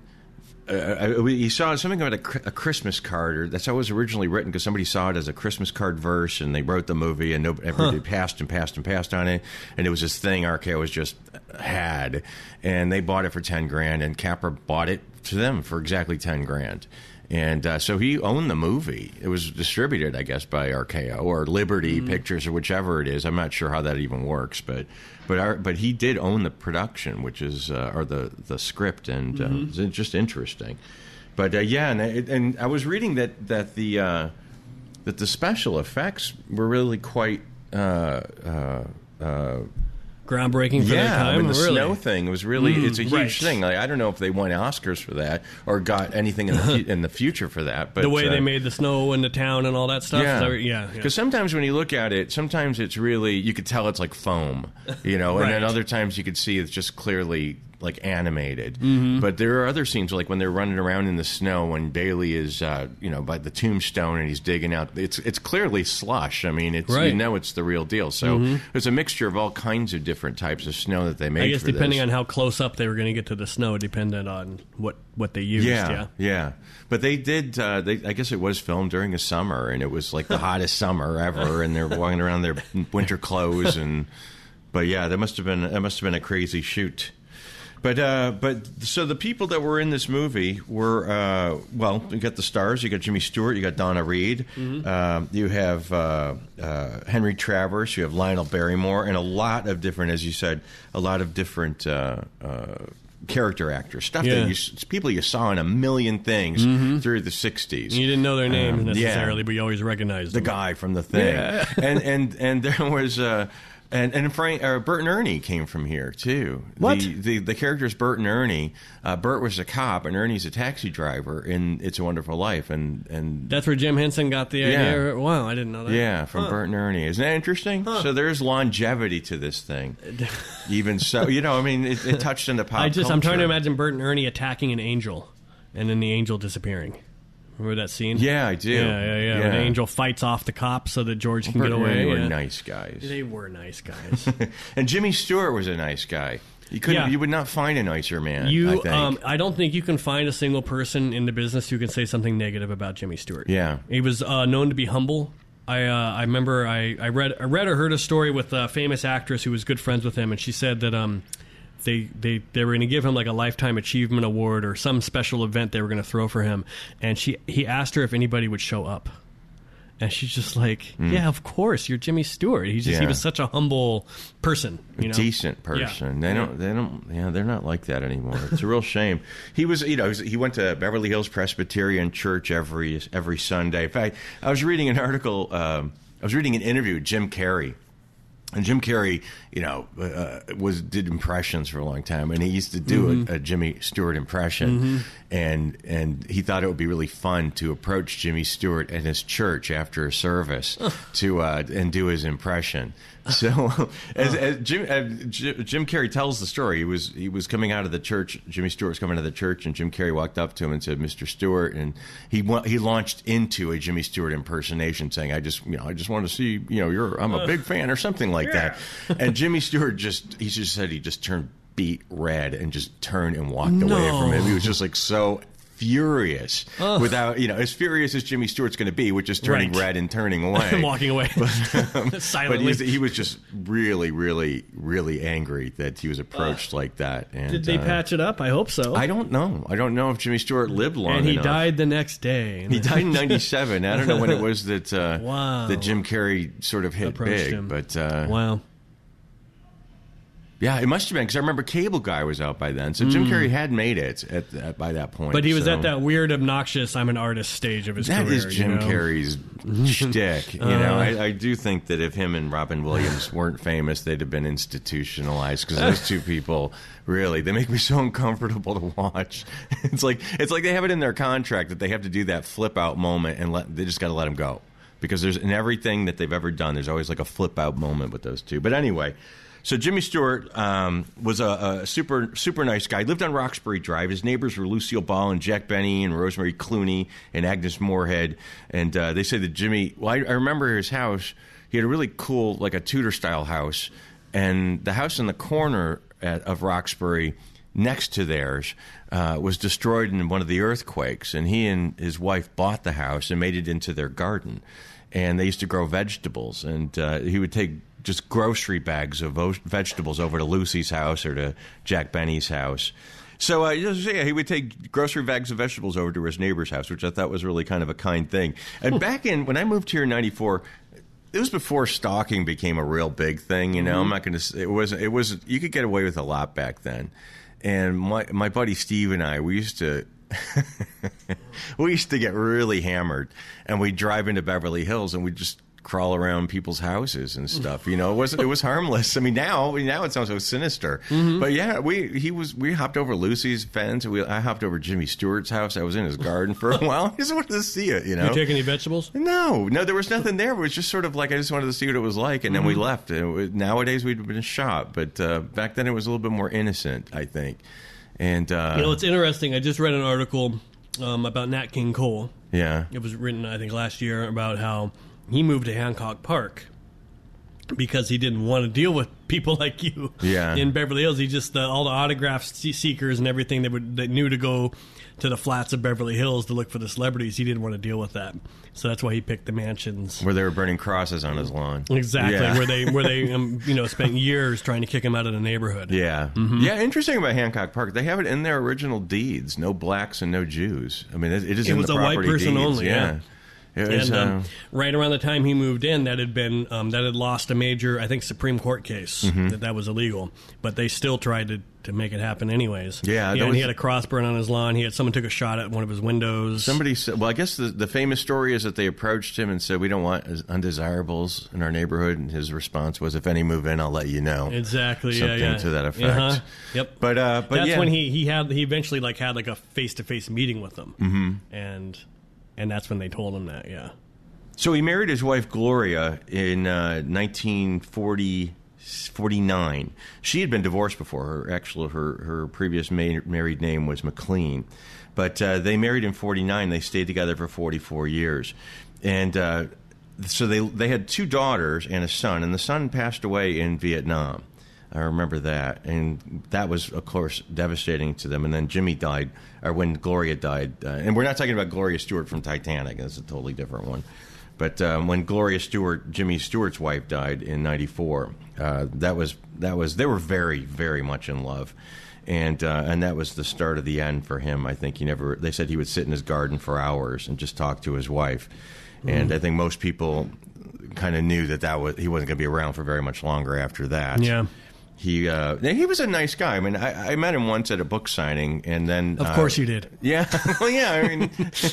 Uh, you saw something about a, a Christmas card, or that's how it was originally written, because somebody saw it as a Christmas card verse, and they wrote the movie, and nobody, everybody huh. passed and passed and passed on it, and it was this thing R K O was just had, and they bought it for ten grand, and Capra bought it to them for exactly ten grand. And uh, so he owned the movie. It was distributed, I guess, by R K O or Liberty mm. Pictures or whichever it is. I'm not sure how that even works, but but our, but he did own the production, which is uh, or the the script, and uh, mm-hmm. it's just interesting. But uh, yeah, and, it, and I was reading that that the uh, that the special effects were really quite. Uh, uh, uh, groundbreaking for yeah, their time. I mean, the really? snow thing was really, mm, it's a huge right. thing. Like, I don't know if they won Oscars for that or got anything in the, fu- in the future for that. But the way uh, they made the snow in the town and all that stuff. Yeah. So, yeah. Because yeah. sometimes when you look at it, sometimes it's really, you could tell it's like foam, you know, and right. then other times you could see it's just clearly like animated. Mm-hmm. But there are other scenes like when they're running around in the snow when Bailey is, uh, you know, by the tombstone and he's digging out. It's it's clearly slush. I mean, it's right. you know it's the real deal. So mm-hmm. there's a mixture of all kinds of different types of snow that they made. I guess for depending this. on how close up they were going to get to the snow, depended on what, what they used. Yeah, yeah, yeah. But they did. Uh, they, I guess it was filmed during a summer, and it was like the hottest summer ever. And they're walking around their winter clothes, and but yeah, that must have been that must have been a crazy shoot. But uh, but so the people that were in this movie were uh, well, you got the stars. You got Jimmy Stewart. You got Donna Reed. Mm-hmm. Um, you have uh, uh, Henry Travers. You have Lionel Barrymore, and a lot of different, as you said, a lot of different uh, uh, character actors. Stuff yeah. that you, people you saw in a million things mm-hmm. through the sixties. You didn't know their names um, necessarily, yeah. but you always recognized the them. guy from the thing. Yeah. and and and there was. Uh, And and Frank, uh, Bert and Ernie came from here too. What? The the, the characters Bert and Ernie. Uh, Bert was a cop, and Ernie's a taxi driver in It's a Wonderful Life. And, and that's where Jim Henson got the yeah. idea. Wow, I didn't know that. Yeah, from huh. Bert and Ernie. Isn't that interesting? Huh. So there's longevity to this thing. Even so, you know, I mean, it, it touched into pop I just culture. I'm trying to imagine Bert and Ernie attacking an angel, and then the angel disappearing. Remember that scene? Yeah, I do. Yeah, yeah, yeah. yeah. When the angel fights off the cop so that George can Bert get and away. Ernie were yeah. nice guys. They were nice guys. And Jimmy Stewart was a nice guy. You couldn't. Yeah. You would not find a nicer man. You, I think. Um, I don't think you can find a single person in the business who can say something negative about Jimmy Stewart. Yeah, he was uh, known to be humble. I uh, I remember I, I read I read or heard a story with a famous actress who was good friends with him, and she said that um they they they were going to give him like a lifetime achievement award or some special event they were going to throw for him, and she he asked her if anybody would show up. And she's just like, mm. yeah, of course, you're Jimmy Stewart. He's just yeah. he was such a humble person, you a know? decent person. Yeah. They don't, they don't, yeah, they're not like that anymore. It's a real shame. He was, you know, he went to Beverly Hills Presbyterian Church every every Sunday. In fact, I was reading an article. Um, I was reading an interview with Jim Carrey. And Jim Carrey, you know, uh, was did impressions for a long time, and he used to do mm-hmm. a, a Jimmy Stewart impression, mm-hmm. and and he thought it would be really fun to approach Jimmy Stewart at his church after a service to uh, and do his impression. So, as, as Jim, uh, Jim Carrey tells the story, he was he was coming out of the church. Jimmy Stewart was coming out of the church, and Jim Carrey walked up to him and said, "Mister Stewart," and he he launched into a Jimmy Stewart impersonation, saying, "I just you know I just want to see you know you're I'm a big fan," or something like yeah. that. And Jimmy Stewart just he just said he just turned beet red and just turned and walked no. away from him. He was just like so furious, Ugh. without you know as furious as Jimmy Stewart's going to be, with just turning right. red and turning away, walking away, but, um, silently. But he was just really, really, really angry that he was approached uh, like that. And, did they uh, patch it up? I hope so. I don't know. I don't know if Jimmy Stewart lived long and he enough. died the next day. He died in ninety-seven. I don't know when it was that uh, wow. that Jim Carrey sort of hit Approached big, him. but uh, wow. Yeah, it must have been, because I remember Cable Guy was out by then, so Jim mm. Carrey had made it at, at by that point. But he was so. at that weird, obnoxious "I'm an artist" stage of his that career. That is Jim you know? Carrey's shtick. You uh, know, I, I do think that if him and Robin Williams weren't famous, they'd have been institutionalized, because those two people really they make me so uncomfortable to watch. It's like it's like they have it in their contract that they have to do that flip out moment, and let they just got to let him go. because there's in everything that they've ever done, there's always like a flip out moment with those two. But anyway, so Jimmy Stewart um, was a, a super super nice guy. He lived on Roxbury Drive. His neighbors were Lucille Ball and Jack Benny and Rosemary Clooney and Agnes Moorehead. And uh, they say that Jimmy, well, I, I remember his house. He had a really cool, like a Tudor-style house. And the house in the corner at, of Roxbury next to theirs uh, was destroyed in one of the earthquakes. And he and his wife bought the house and made it into their garden. And they used to grow vegetables. And uh, he would take just grocery bags of vegetables over to Lucy's house or to Jack Benny's house. So uh, yeah, he would take grocery bags of vegetables over to his neighbor's house, which I thought was really kind of a kind thing. And back in, when I moved here in ninety-four, it was before stalking became a real big thing, you know. Mm-hmm. I'm not going to, it was, it was, you could get away with a lot back then. And my, my buddy Steve and I, we used to, we used to get really hammered, and we'd drive into Beverly Hills and we'd just crawl around people's houses and stuff. You know, it was it was harmless. I mean, now now it sounds so sinister. Mm-hmm. But yeah, we he was we hopped over Lucy's fence. We I hopped over Jimmy Stewart's house. I was in his garden for a while. I just wanted to see it. You know, you take any vegetables? No, no, there was nothing there. It was just sort of like I just wanted to see what it was like, and mm-hmm. then we left. It was, nowadays we'd been shot, but uh, back then it was a little bit more innocent, I think. And uh, you know, it's interesting. I just read an article um, about Nat King Cole. Yeah, it was written I think last year about how he moved to Hancock Park because he didn't want to deal with people like you yeah. in Beverly Hills. He just, uh, all the autograph seekers and everything that would that knew to go to the flats of Beverly Hills to look for the celebrities, he didn't want to deal with that. So that's why he picked the mansions. Where they were burning crosses on his lawn. Exactly, yeah. where they where they um, you know spent years trying to kick him out of the neighborhood. Yeah. Mm-hmm. Yeah, interesting about Hancock Park. They have it in their original deeds, no blacks and no Jews. I mean, it, it is it in was the a property white person deeds. only, yeah. yeah. It was, and um, uh, right around the time he moved in, that had been um, that had lost a major, I think, Supreme Court case mm-hmm. that that was illegal. But they still tried to, to make it happen anyways. Yeah, yeah was, and he had a cross burn on his lawn. He had someone took a shot at one of his windows. Somebody said, well, I guess the, the famous story is that they approached him and said, "We don't want undesirables in our neighborhood." And his response was, "If any move in, I'll let you know." Exactly. Something yeah, yeah. to that effect. Uh-huh. Yep. But uh, but that's yeah. when he he had he eventually like had like a face to face meeting with them, mm-hmm. and and that's when they told him that. Yeah. So he married his wife Gloria in uh, nineteen forty-nine. She had been divorced before. Her actual her her previous ma- married name was McLean, but uh, they married in forty-nine. They stayed together for forty-four years, and uh, so they they had two daughters and a son. And the son passed away in Vietnam. I remember that, and that was, of course, devastating to them. And then Jimmy died, or when Gloria died, uh, and we're not talking about Gloria Stewart from Titanic. That's a totally different one. But um, when Gloria Stewart, Jimmy Stewart's wife, died in ninety-four, uh, that was that was they were very, very much in love, and uh, and that was the start of the end for him. I think he never. They said he would sit in his garden for hours and just talk to his wife, mm. and I think most people kind of knew that that was he wasn't going to be around for very much longer after that. Yeah. He uh, he was a nice guy. I mean, I, I met him once at a book signing, and then of uh, course you did. Yeah, well, yeah. I mean,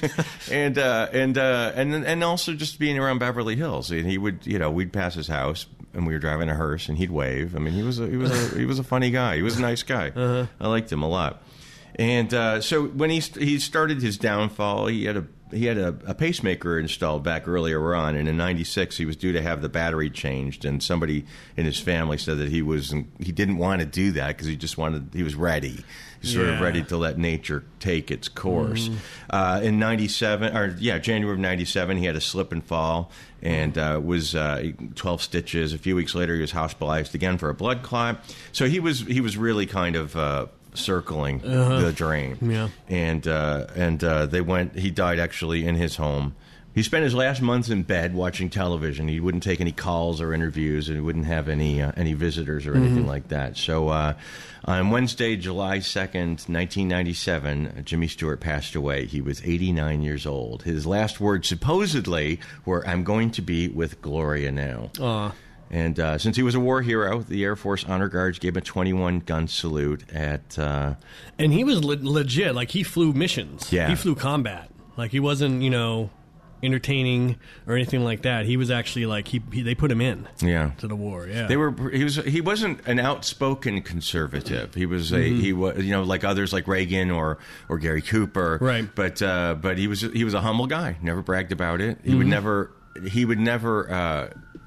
and uh, and uh, and and also just being around Beverly Hills, and he would, you know, we'd pass his house, and we were driving a hearse, and he'd wave. I mean, he was a, he was a, he was a funny guy. He was a nice guy. Uh-huh. I liked him a lot. And uh, so when he he started his downfall, he had a he had a, a pacemaker installed back earlier on, and in ninety-six he was due to have the battery changed, and somebody in his family said that he was he didn't want to do that because he just wanted he was ready, he was sort yeah. of ready to let nature take its course. Mm. Uh, in ninety-seven, or yeah, January of ninety-seven, he had a slip and fall and uh, was uh, twelve stitches. A few weeks later, he was hospitalized again for a blood clot. So he was he was really kind of. Uh, circling uh-huh. the drain, yeah, and uh, and uh, they went. He died actually in his home. He spent his last months in bed watching television. He wouldn't take any calls or interviews, and he wouldn't have any uh, any visitors or anything mm-hmm. like that. So uh, on Wednesday, July second, nineteen ninety-seven, Jimmy Stewart passed away. He was eighty-nine years old. His last words supposedly were, "I'm going to be with Gloria now." Aww. And uh, since he was a war hero, the Air Force Honor Guards gave him a twenty-one gun salute at... Uh, and he was le- legit. Like, he flew missions. Yeah. He flew combat. Like, he wasn't, you know, entertaining or anything like that. He was actually, like, he, he they put him in yeah. to the war, yeah. They were, he, was, he wasn't an outspoken conservative. He was, a mm-hmm. he was, you know, like others like Reagan or, or Gary Cooper. Right. But, uh, but he was he was a humble guy. Never bragged about it. He mm-hmm. would never... he would never uh,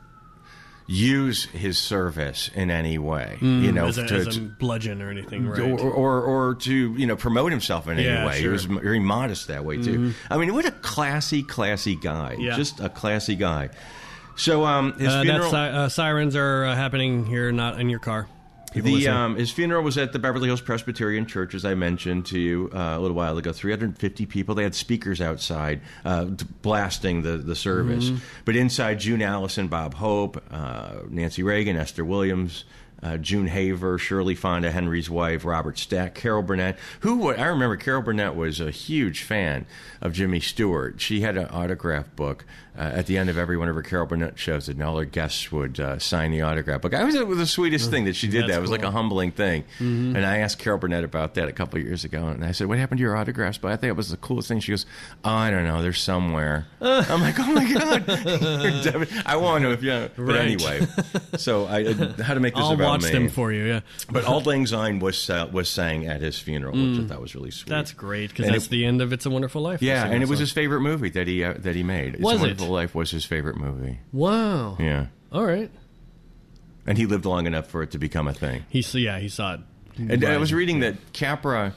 use his service in any way, Mm, you know, as a, to, as a to- bludgeon or anything, right? or, or or to you know promote himself in Yeah, any way. sure. He was very modest that way too. I mean, what a classy, classy guy! Yeah. Just a classy guy. So um, his uh, funeral. that's, uh, sirens are uh, happening here, not in your car. People The listening. um, his funeral was at the Beverly Hills Presbyterian Church, as I mentioned to you uh, a little while ago. three hundred fifty people. They had speakers outside uh, t- blasting the the service. Mm-hmm. But inside, June Allison, Bob Hope, uh, Nancy Reagan, Esther Williams, uh, June Haver, Shirley Fonda, Henry's wife, Robert Stack, Carol Burnett. Who wa- I remember Carol Burnett was a huge fan of Jimmy Stewart. She had an autograph book. Uh, at the end of every one of her Carol Burnett shows, and all her guests would uh, sign the autograph book. I was it was the sweetest thing that she did. That's That it was like cool. a humbling thing. And I asked Carol Burnett about that a couple of years ago, and I said, "What happened to your autographs?" But I think it was the coolest thing. She goes, "Oh, I don't know. They're somewhere." I'm like, "Oh my god, You're dev- I want to if you." But Right. anyway, so I uh, how to make this I'll about watch me. them for you. Yeah, But Auld Lang Syne was uh, was sang at his funeral, which I thought was really sweet. that's great because And that's it- the end of "It's a Wonderful Life." Yeah, That's and it the was song. his favorite movie that he uh, that he made. It's Was a it? Wonderful Life was his favorite movie. Wow. Yeah, All right. and he lived long enough for it to become a thing. He s- yeah he saw it. And I Right. was reading that Capra,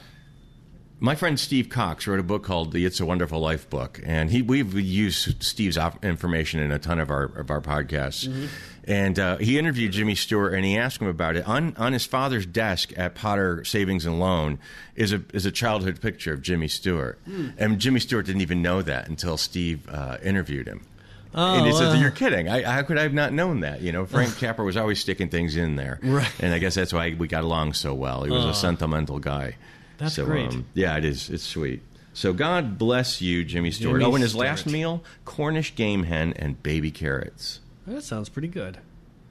my friend Steve Cox wrote a book called the "It's a Wonderful Life" book, and he we've used Steve's op- information in a ton of our of our podcasts. And uh, he interviewed Jimmy Stewart, and he asked him about it. On on his father's desk at Potter Savings and Loan is a is a childhood picture of Jimmy Stewart, and Jimmy Stewart didn't even know that until Steve uh, interviewed him. Oh, and he said, wow. "You're kidding! I, how could I have not known that?" You know, Frank Capra was always sticking things in there, Right. and I guess that's why we got along so well. He was a sentimental guy. That's so, great. Um, yeah, it is. It's sweet. So God bless you, Jimmy Stewart. Jimmy oh, and his Stewart. last meal: Cornish game hen and baby carrots. That sounds pretty good.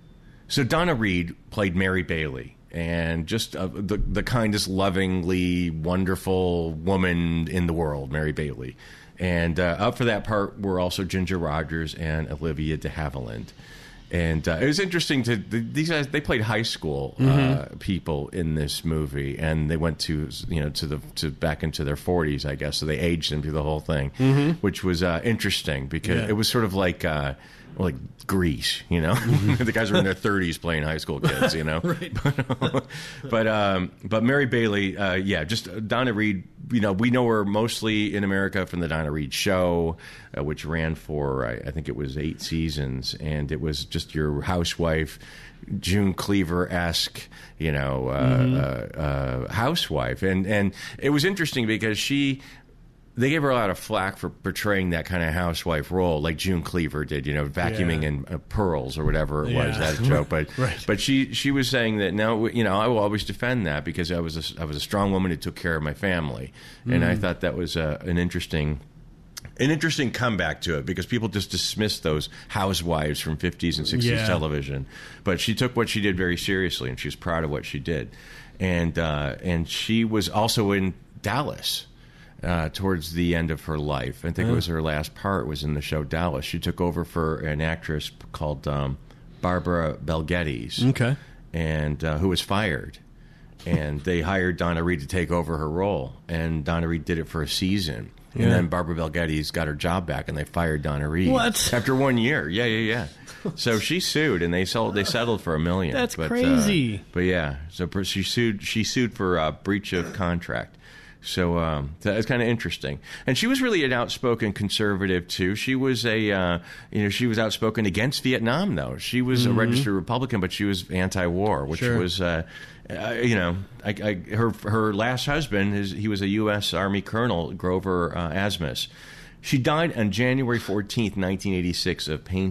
So Donna Reed played Mary Bailey, and just uh, the the kindest, lovingly wonderful woman in the world, Mary Bailey. And uh, up for that part were also Ginger Rogers and Olivia de Havilland. And uh, it was interesting to these guys. They played high school uh, people in this movie, and they went to you know to the to back into their forties, I guess. So they aged them through the whole thing, which was uh, interesting because Yeah. it was sort of like. Uh, like Grease, you know, the guys were in their thirties playing high school kids, you know. Right. But but, um, but Mary Bailey, uh, yeah, just Donna Reed. You know, we know her mostly in America from the Donna Reed Show, uh, which ran for I, I think it was eight seasons, and it was just your housewife, June Cleaver esque, you know, uh, Mm-hmm. uh, uh, housewife, and and it was interesting because she. They gave her a lot of flack for portraying that kind of housewife role, like June Cleaver did, you know, vacuuming Yeah. in uh, pearls or whatever it was. Yeah. That joke, but Right. but she she was saying that no, you know, I will always defend that because I was a, I was a strong woman who took care of my family, and Mm. I thought that was uh, an interesting. An interesting comeback to it because people just dismissed those housewives from fifties and sixties Yeah. television, but she took what she did very seriously, and she was proud of what she did, and uh, and she was also in Dallas. Uh, towards the end of her life, I think it was her last part was in the show Dallas. She took over for an actress called um, Barbara Belgettis, Okay. and uh, who was fired. And they hired Donna Reed to take over her role, and Donna Reed did it for a season. And Yeah. then Barbara Belgettis got her job back, and they fired Donna Reed. What? After one year? Yeah, yeah, yeah. So she sued, and they sold. They settled for a million. That's but, uh, crazy. but yeah, so per- she sued. She sued for uh, breach of contract. So um, that's kind of interesting. And she was really an outspoken conservative too. She was a, uh, you know, she was outspoken against Vietnam. Though she was a registered Republican, but she was anti-war, which Sure. was, uh, uh, you know, I, I, her her last husband is he was a U S Army colonel, Grover uh, Asmus. She died on January fourteenth, nineteen eighty-six, of pain.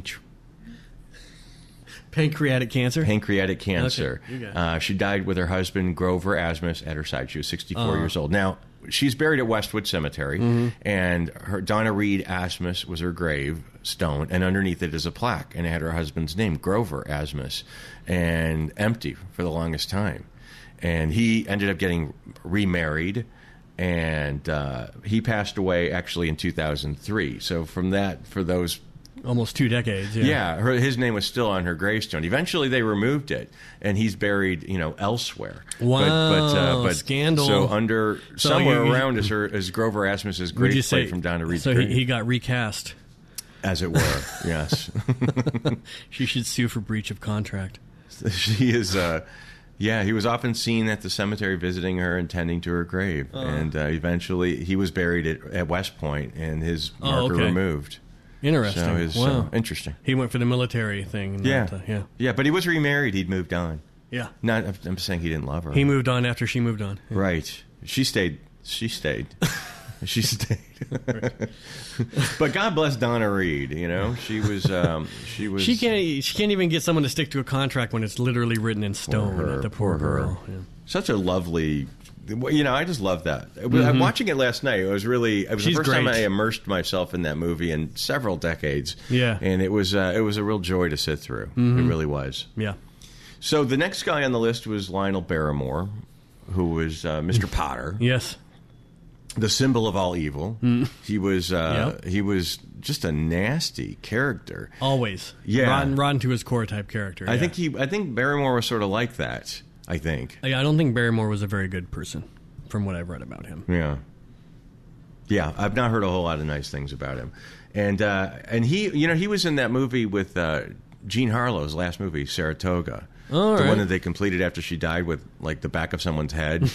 Pancreatic cancer. pancreatic cancer. Okay, you got it. Uh, she died with her husband, Grover Asmus, at her side. She was sixty-four Uh. years old. Now, she's buried at Westwood Cemetery, Mm-hmm. and her Donna Reed Asmus was her grave stone, and underneath it is a plaque, and it had her husband's name, Grover Asmus, and empty for the longest time. And he ended up getting remarried, and uh, he passed away actually in two thousand three. So from that, for those Almost two decades. Yeah. yeah, her, his name was still on her gravestone. Eventually, they removed it, and he's buried, you know, elsewhere. Wow, but, but, uh, but scandal. So under So somewhere you- you- around is her is Grover Asmus's Would you grave say plate from Donna Reed's so? He, grave. he got recast. as it were. Yes. She should sue for breach of contract. She is. Uh, yeah, he was often seen at the cemetery visiting her and tending to her grave, uh, and uh, eventually he was buried at, at West Point and his marker oh, okay. removed. Interesting. So his, wow. Uh, interesting. He went for the military thing. Yeah. Not, uh, yeah. Yeah, but he was remarried. He'd moved on. Yeah. Not. I'm saying he didn't love her. He moved on after she moved on. Yeah. Right. She stayed. She stayed. She stayed. But God bless Donna Reed. You know, she was. Um, she was. She can't. She can't even get someone to stick to a contract when it's literally written in stone. Poor her, the poor, poor girl. her. Yeah. Such a lovely. You know, I just love that. Mm-hmm. Watching it last night, it was really. It was She's the first great. time I immersed myself in that movie in several decades. Yeah. And it was. Uh, it was a real joy to sit through. Mm-hmm. It really was. Yeah. So the next guy on the list was Lionel Barrymore, who was uh, Mister Potter. Yes. The symbol of all evil. Mm. He was uh, yep. he was just a nasty character. Always. Yeah. Rotten, rotten to his core type character. I yeah. think he I think Barrymore was sort of like that, I think. I, I don't think Barrymore was a very good person from what I've read about him. Yeah. Yeah, I've not heard a whole lot of nice things about him. And uh, and he you know, he was in that movie with uh, Jean Harlow's last movie, Saratoga. All the right. one that they completed after she died with, like, the back of someone's head.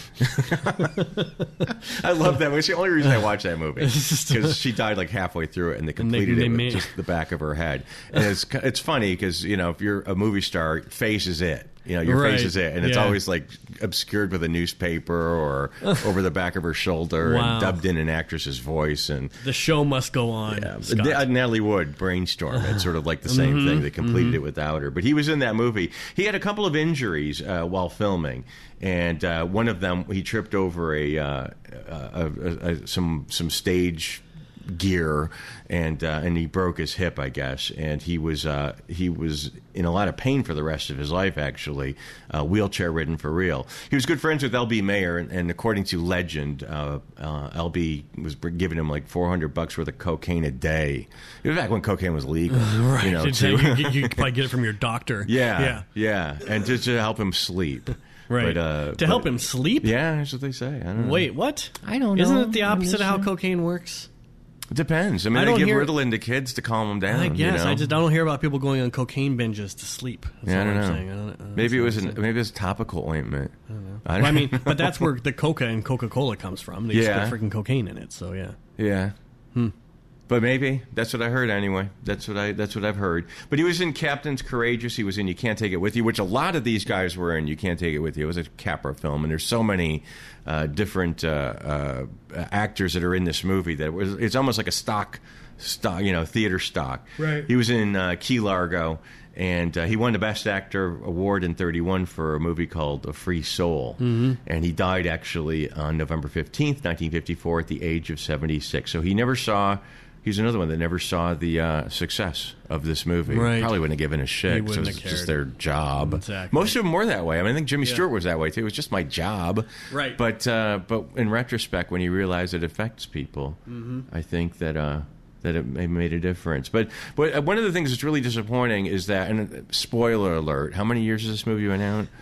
I love that movie. It's the only reason I watch that movie. Because she died, like, halfway through it, and they completed they it with made- just the back of her head. And it's it's funny, because, you know, if you're a movie star, face is it. You know, your Right. face is it. And it's Yeah. always, like, obscured with a newspaper or over the back of her shoulder Wow. and dubbed in an actress's voice. And The show must go on. yeah, Scott. Na- Natalie Wood, Brainstorm. It's sort of like the same Mm-hmm. thing. They completed it without her, but he was in that movie. He had a couple of injuries uh, while filming, and uh, one of them he tripped over a, uh, a, a, a some some stage gear, and uh, and he broke his hip, I guess, and he was uh, he was in a lot of pain for the rest of his life. Actually, uh, wheelchair ridden for real. He was good friends with L B Mayer, and, and according to legend, uh, uh, L B was giving him like four hundred bucks worth of cocaine a day. It was back when cocaine was legal, Right. You know, It's to- like you, you could probably get it from your doctor. yeah, Yeah. yeah, and just to help him sleep, Right. But, uh, to help but- him sleep? Yeah, that's what they say. I don't know. Wait, what? I don't Isn't know. it the I'm opposite just of how saying. cocaine works? It depends. I mean, I they don't give hear- Ritalin to kids to calm them down. I guess. You know? I just I don't hear about people going on cocaine binges to sleep. That's Yeah, I all don't I'm know. saying. I don't, uh, Maybe it that's was all an, I'm maybe it was topical ointment. I don't know. saying. Well, I mean, but that's where the coca and Coca-Cola comes from. They Yeah. just put freaking cocaine in it, so yeah. Yeah. Hmm. But maybe that's what I heard anyway. That's what I that's what I've heard. But he was in Captain's Courageous. He was in You Can't Take It With You, which a lot of these guys were in. You Can't Take It With You. It was a Capra film, and there's so many uh, different uh, uh, actors that are in this movie that it was, it's almost like a stock, stock, you know, theater stock. Right. He was in uh, Key Largo, and uh, he won the Best Actor award in thirty-one for a movie called A Free Soul. Mm-hmm. And he died actually on November fifteenth, nineteen fifty-four, at the age of seventy-six. So he never saw. He's another one that never saw the uh, success of this movie. Right. Probably wouldn't have given a shit. He 'Cause it wouldn't was have just cared. their job. Exactly. Most of them were that way. I mean, I think Jimmy Yeah. Stewart was that way too. It was just my job. Right. But uh, but in retrospect, when you realize it affects people, Mm-hmm. I think that uh, that it may- made a difference. But but uh, one of the things that's really disappointing is that, and uh, spoiler alert, how many years has this movie been out?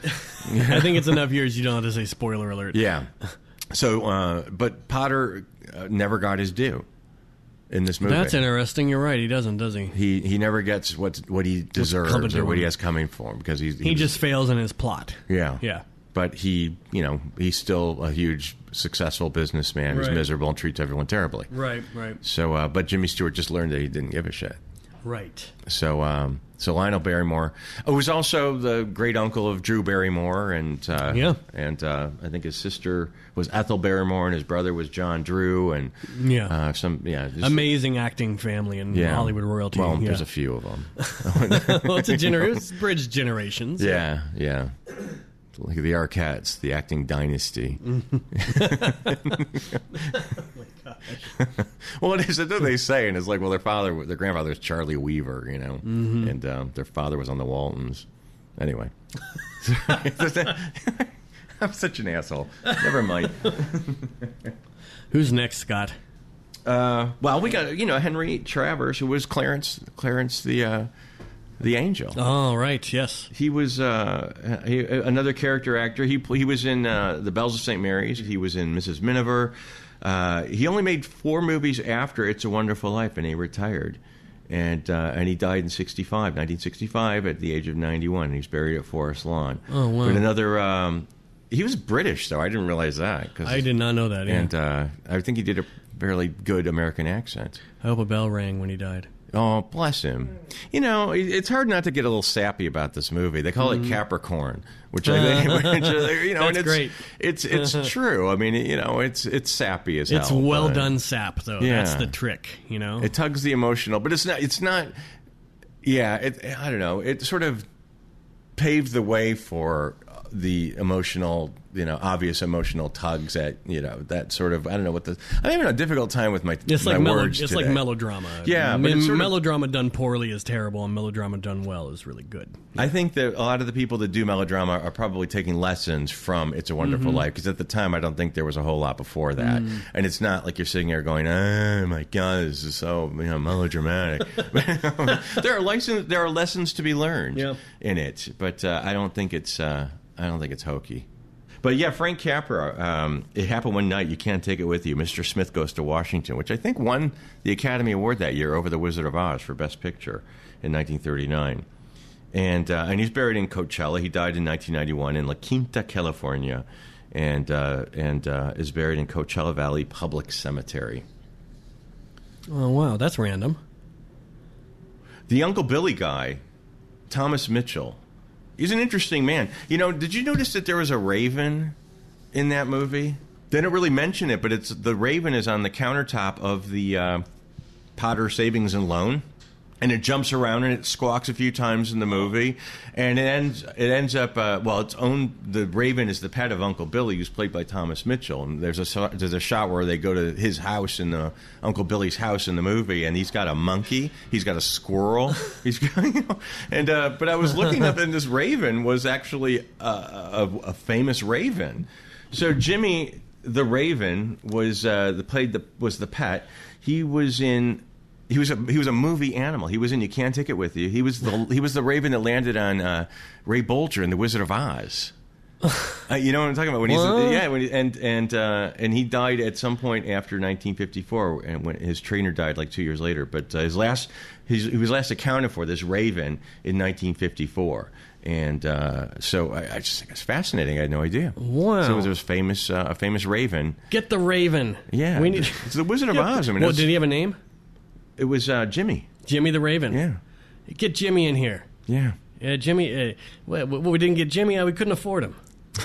I think it's enough years you don't have to say spoiler alert. Yeah. So, uh, but Potter uh, never got his due in this movie. That's interesting. You're right. He doesn't, does he? He he never gets what what he deserves coming to or what him. he has coming for him because he's, He was- just fails in his plot. yeah Yeah. But he you know he's still a huge successful businessman who's Right. miserable and treats everyone terribly. Right, right, So, uh, but Jimmy Stewart just learned that he didn't give a shit. right. So, um, so Lionel Barrymore, who was also the great uncle of Drew Barrymore, and uh, Yeah. and uh, I think his sister was Ethel Barrymore, and his brother was John Drew, and Yeah. uh, some yeah, just, Amazing acting family and yeah. Hollywood royalty. Well, yeah. there's a few of them. well, it's a gener- it's bridged generations. Yeah, yeah. Like the Arquettes, the acting dynasty. Well, it is. That's what they say, and it's like, well, their father, their grandfather was Charlie Weaver, you know, Mm-hmm. and um, their father was on the Waltons. Anyway, I'm such an asshole. Never mind. Who's next, Scott? Uh, well, we got you know Henry Travers, who was Clarence, Clarence the uh, the Angel. Oh, right. Yes. He was uh, he, another character actor. He he was in uh, The Bells of Saint Mary's. He was in Missus Miniver. Uh, he only made four movies after It's a Wonderful Life, and he retired. And uh, and he died in sixty-five, nineteen sixty-five, at the age of ninety-one. And he's buried at Forest Lawn. Oh, wow. But another, um, he was British, though. I didn't realize that. Cause, I did not know that, yeah. And uh, I think he did a fairly good American accent. I hope a bell rang when he died. Oh, bless him. You know, it's hard not to get a little sappy about this movie. They call mm. it Capricorn, which I think, which, you know, That's and it's, great. It's it's true. I mean, you know, it's it's sappy as hell. It's well done sap, though. Yeah. That's the trick, you know? It tugs the emotional, but it's not, it's not, yeah, it, I don't know. It sort of paved the way for the emotional, you know, obvious emotional tugs at, you know, that sort of, I don't know what the, I'm having a difficult time with my, it's my like melo, words It's today. like melodrama. Yeah, I but mean, it's sort of, melodrama done poorly is terrible, and melodrama done well is really good. I think that a lot of the people that do melodrama are probably taking lessons from It's a Wonderful Mm-hmm. Life, because at the time I don't think there was a whole lot before that. Mm. And it's not like you're sitting there going, oh my God, this is so, you know, melodramatic. there are license, there are lessons to be learned yeah. in it, but uh, I don't think it's uh, I don't think it's hokey. But yeah, Frank Capra, um, It Happened One Night, You Can't Take It With You, Mister Smith Goes to Washington, which I think won the Academy Award that year over The Wizard of Oz for Best Picture in nineteen thirty-nine. And uh, and he's buried in Coachella. He died in nineteen ninety-one in La Quinta, California, and uh, and uh, is buried in Coachella Valley Public Cemetery. Oh, wow, that's random. The Uncle Billy guy, Thomas Mitchell, he's an interesting man. You know, did you notice that there was a raven in that movie? They don't really mention it, but it's the raven is on the countertop of the uh, Potter Savings and Loan, and it jumps around and it squawks a few times in the movie, and it ends it ends up uh, well, it's owned. The raven is the pet of Uncle Billy, who's played by Thomas Mitchell. And there's a there's a shot where they go to his house in the Uncle Billy's house in the movie, and he's got a monkey, he's got a squirrel, he's got, you know, and uh, but I was looking up, and this raven was actually a, a, a famous raven. So Jimmy the Raven was uh, the played the was the pet. He was in. He was a he was a movie animal. He was in You Can't Take It With You. He was the he was the raven that landed on uh, Ray Bolger in The Wizard of Oz. uh, you know what I'm talking about? When he's What? yeah, when he, and and uh, and he died at some point after nineteen fifty-four, and when his trainer died like two years later. But uh, his last his, he was last accounted for, this raven, in nineteen fifty-four. And uh, so I, I just think it's fascinating. I had no idea. Wow. So there was famous uh, a famous raven. Get the raven. Yeah, we need. It's the Wizard of Oz. I mean, well, it's- did he have a name? It was uh, Jimmy. Jimmy the Raven. Yeah. Get Jimmy in here. Yeah. Yeah, Jimmy. Uh, well, we didn't get Jimmy. Uh, we couldn't afford him.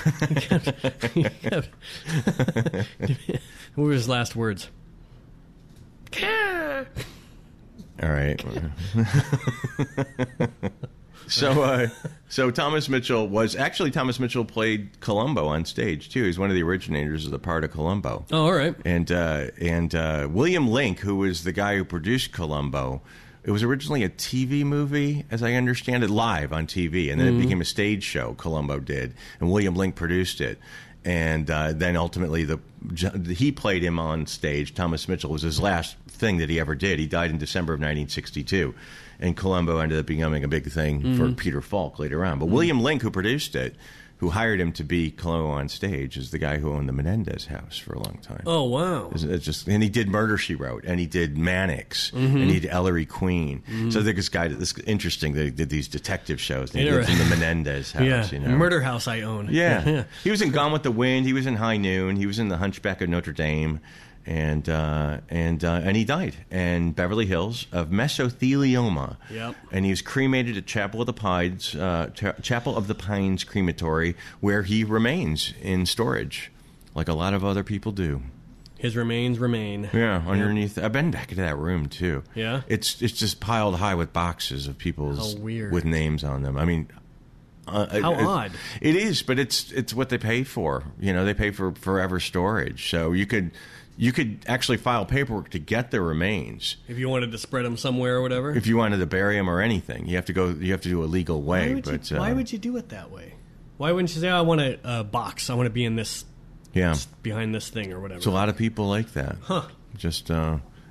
What were his last words? All right. so, uh, so Thomas Mitchell was actually Thomas Mitchell played Columbo on stage too. He's one of the originators of the part of Columbo. Oh, all right. And uh, and uh, William Link, who was the guy who produced Columbo, it was originally a T V movie, as I understand it, live on T V, and then mm-hmm. it became a stage show. Columbo did, and William Link produced it. And uh, then ultimately, the he played him on stage. Thomas Mitchell was his last thing that he ever did. He died in December of nineteen sixty-two, and Columbo ended up becoming a big thing mm-hmm. for Peter Falk later on. But mm-hmm. William Link, who produced it, who hired him to be Columbo on stage, is the guy who owned the Menendez house for a long time. Oh, wow. It's, it's just, and he did Murder, She Wrote, and he did Mannix, mm-hmm. and he did Ellery Queen. Mm-hmm. So I think this guy, this interesting, they did these detective shows. And he lived in the Menendez house. Yeah, you know? Murder House I own. Yeah. yeah. He was in Gone with the Wind. He was in High Noon. He was in The Hunchback of Notre Dame. And uh, and uh, and he died in Beverly Hills of mesothelioma. Yep. And he was cremated at Chapel of the Pines, uh, Ch- Chapel of the Pines Crematory, where he remains in storage, like a lot of other people do. His remains remain. Yeah, underneath. I've been back into that room too. Yeah. It's it's just piled high with boxes of people's How weird. with names on them. I mean. Uh, How it, odd. It is, but it's it's what they pay for. You know, they pay for forever storage. So you could you could actually file paperwork to get the remains. If you wanted to spread them somewhere or whatever? If you wanted to bury them or anything, you have to go. You have to do a legal way. Why would, but, you, uh, why would you do it that way? Why wouldn't you say, oh, I want a uh, box. I want to be in this, yeah. behind this thing or whatever. So a lot of people like that. Huh. Just, uh,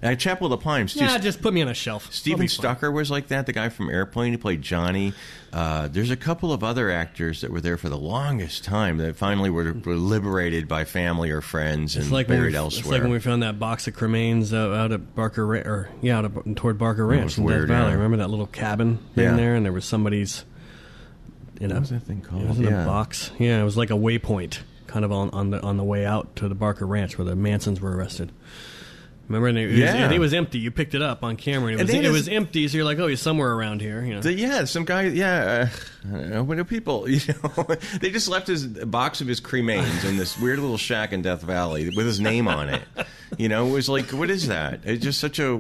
Uh, Chapel of the Pines. Yeah, just put me on a shelf. Steven Stucker was like that, the guy from Airplane who played Johnny. Uh, there's a couple of other actors that were there for the longest time that finally were, were liberated by family or friends and it's like buried we, elsewhere. It's like when we found that box of cremains out, out at Barker Ranch, or yeah, out of, toward Barker Ranch in weird, Death Valley. yeah. Remember that little cabin Yeah. in there, and there was somebody's. You know, What was that thing called? It was in Yeah. a box. Yeah, it was like a waypoint, kind of on, on the on the way out to the Barker Ranch where the Mansons were arrested. Remember, and it was, Yeah. it was empty. You picked it up on camera. And it And was they it just- was empty, so you're like, oh, he's somewhere around here. You know. The, yeah, some guy. Yeah, uh, I don't know, what do people? You know, they just left his a box of his cremains in this weird little shack in Death Valley with his name on it. You know, it was like, what is that? It's just such a.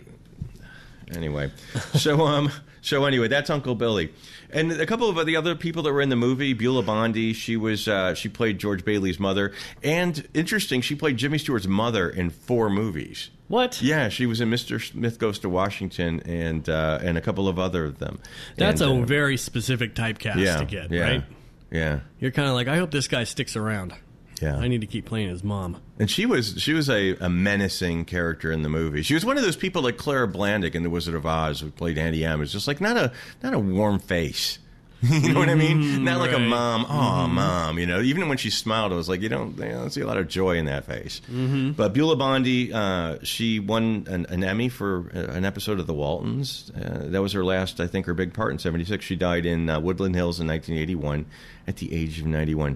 Anyway, so um, so anyway, that's Uncle Billy, and a couple of the other people that were in the movie. Beulah Bondi, she was uh, she played George Bailey's mother, and interesting, she played Jimmy Stewart's mother in four movies. What? Yeah, she was in Mister Smith Goes to Washington and uh, and a couple of other of them. That's and, a uh, very specific typecast yeah, to get, yeah, right? Yeah, You're kind of like, I hope this guy sticks around. yeah. I need to keep playing his mom. And she was she was a, a menacing character in the movie. She was one of those people like Clara Blandick in The Wizard of Oz, who played Auntie Em. It's just like not a not a warm face. You know what I mean? Not like a right. mom. Oh, mom. You know, even when she smiled, it was like you don't, you don't see a lot of joy in that face. Mm-hmm. But Beulah Bondi, uh, she won an, an Emmy for an episode of The Waltons. Uh, that was her last, I think, her big part in seventy-six. She died in uh, Woodland Hills in nineteen eighty-one at the age of ninety-one.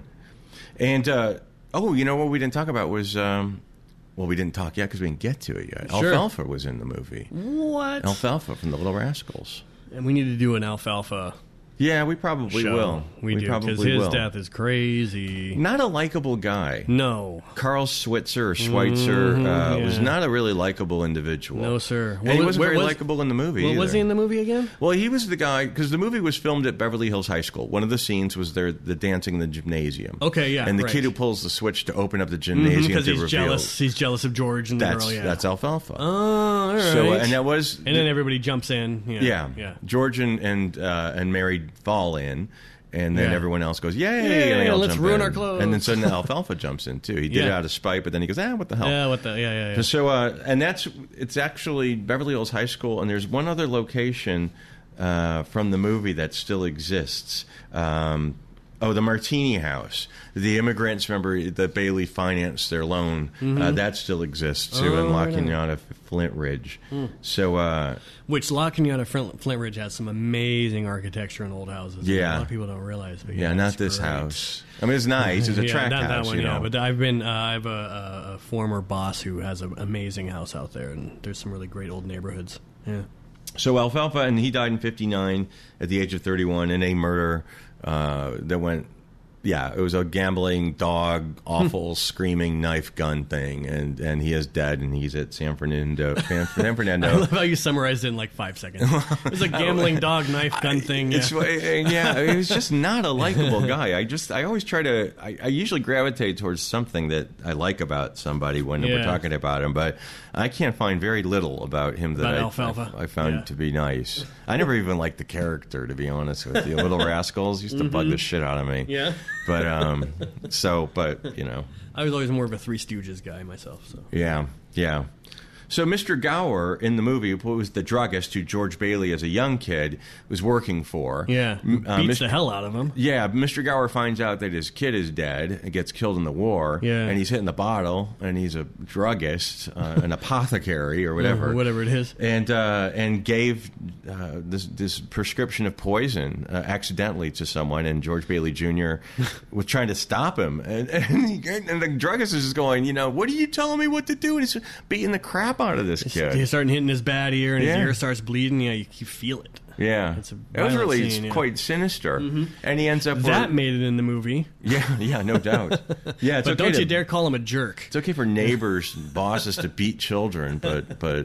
And uh, oh, you know what we didn't talk about was. Um, Well, we didn't talk yet because we didn't get to it yet. Sure. Alfalfa was in the movie. What? Alfalfa from the Little Rascals. And we need to do an alfalfa Yeah, we probably show. will. We, do, because probably his will. death is crazy. Not a likable guy. No. Carl Switzer or Schweitzer Mhm, uh, yeah. was not a really likable individual. No, sir. And he was- wasn't where very was- likable in the movie What either. was he in the movie again? Well, he was the guy, because the movie was filmed at Beverly Hills High School. One of the scenes was there, the dancing in the gymnasium. Okay, yeah, And the right. kid who pulls the switch to open up the gymnasium Because to he's reveal. jealous. He's jealous of George and the That's, girl. Yeah. that's Alfalfa. Oh, all right. So, uh, and that was... And then everybody jumps in. Yeah. Yeah, Yeah. George and and, uh, and Mary fall in, and then Yeah. everyone else goes, "Yay!" Yay, and they all let's jump ruin in. our clothes. And then suddenly Alfalfa jumps in too. He did it Yeah. out of spite, but then he goes, "Ah, what the hell?" Yeah. What the? Yeah. Yeah. Yeah. So, uh, and that's it's actually Beverly Hills High School, and there's one other location uh, from the movie that still exists. Um, oh, the Martini House. The immigrants, remember that Bailey financed their loan. Uh, that still exists too Oh, in La right on. Cunada, Flint Ridge. So. Uh, Which La Cunada Flint, Flint Ridge has some amazing architecture in old houses. Yeah. A lot of people don't realize. But Yeah, yeah, not it's this great. house. I mean, it's nice. It's a yeah, track not house, that one, you know. yeah. But I've been, uh, I have a, a, a former boss who has an amazing house out there, and there's some really great old neighborhoods. Yeah. So Alfalfa, and he died in fifty-nine at the age of thirty-one in a murder uh, that went. Yeah, it was a gambling dog, awful screaming knife gun thing, and, and he is dead, and he's at San Fernando. San, San I Fernando. love how you summarized it in like five seconds. It was a gambling dog knife gun thing. It's Yeah. yeah, he was just not a likable guy. I just I always try to I, I usually gravitate towards something that I like about somebody when we're Yeah. talking about him, but I can't find very little about him that About I, Alfalfa? I, I found Yeah. to be nice. I never even liked the character, to be honest with you. Little Rascals used to bug the shit out of me. Mm-hmm. Yeah. But um, so but you know. I was always more of a Three Stooges guy myself. So. Yeah, yeah. So Mister Gower in the movie, who was the druggist who George Bailey, as a young kid, was working for. Yeah, M- uh, beats Mister the hell out of him. Yeah, Mister Gower finds out that his kid is dead and gets killed in the war. Yeah. And he's hitting the bottle, and he's a druggist, uh, an apothecary, or whatever. Or whatever it is. And uh, and gave uh, this this prescription of poison uh, accidentally to someone, and George Bailey Junior was trying to stop him, and and, he, and the druggist is just going, you know, what are you telling me what to do? And he's beating the crap out of this kid. He's starting hitting his bad ear, and Yeah. his ear starts bleeding. Yeah, you, you feel it. Yeah, It's a it was violent really scene, yeah. quite sinister, and he ends up That made it in the movie. yeah, yeah, no doubt. Yeah, it's But okay don't to, you dare call him a jerk. It's okay for neighbors, and bosses to beat children, but but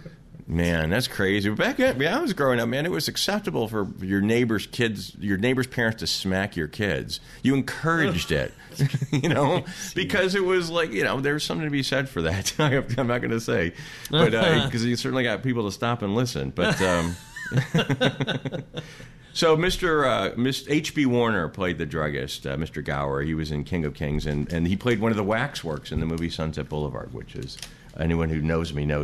man, that's crazy. Back at, when I was growing up, man, it was acceptable for your neighbors' kids, your neighbors' parents to smack your kids. You encouraged it, you know, because it was like, you know, there's something to be said for that. I'm not going to say, but because you certainly got people to stop and listen. But um, so Mister Uh, Miss H B Warner played the druggist, uh, Mister Gower. He was in King of Kings, and, and he played one of the waxworks in the movie Sunset Boulevard, which is anyone who knows me knows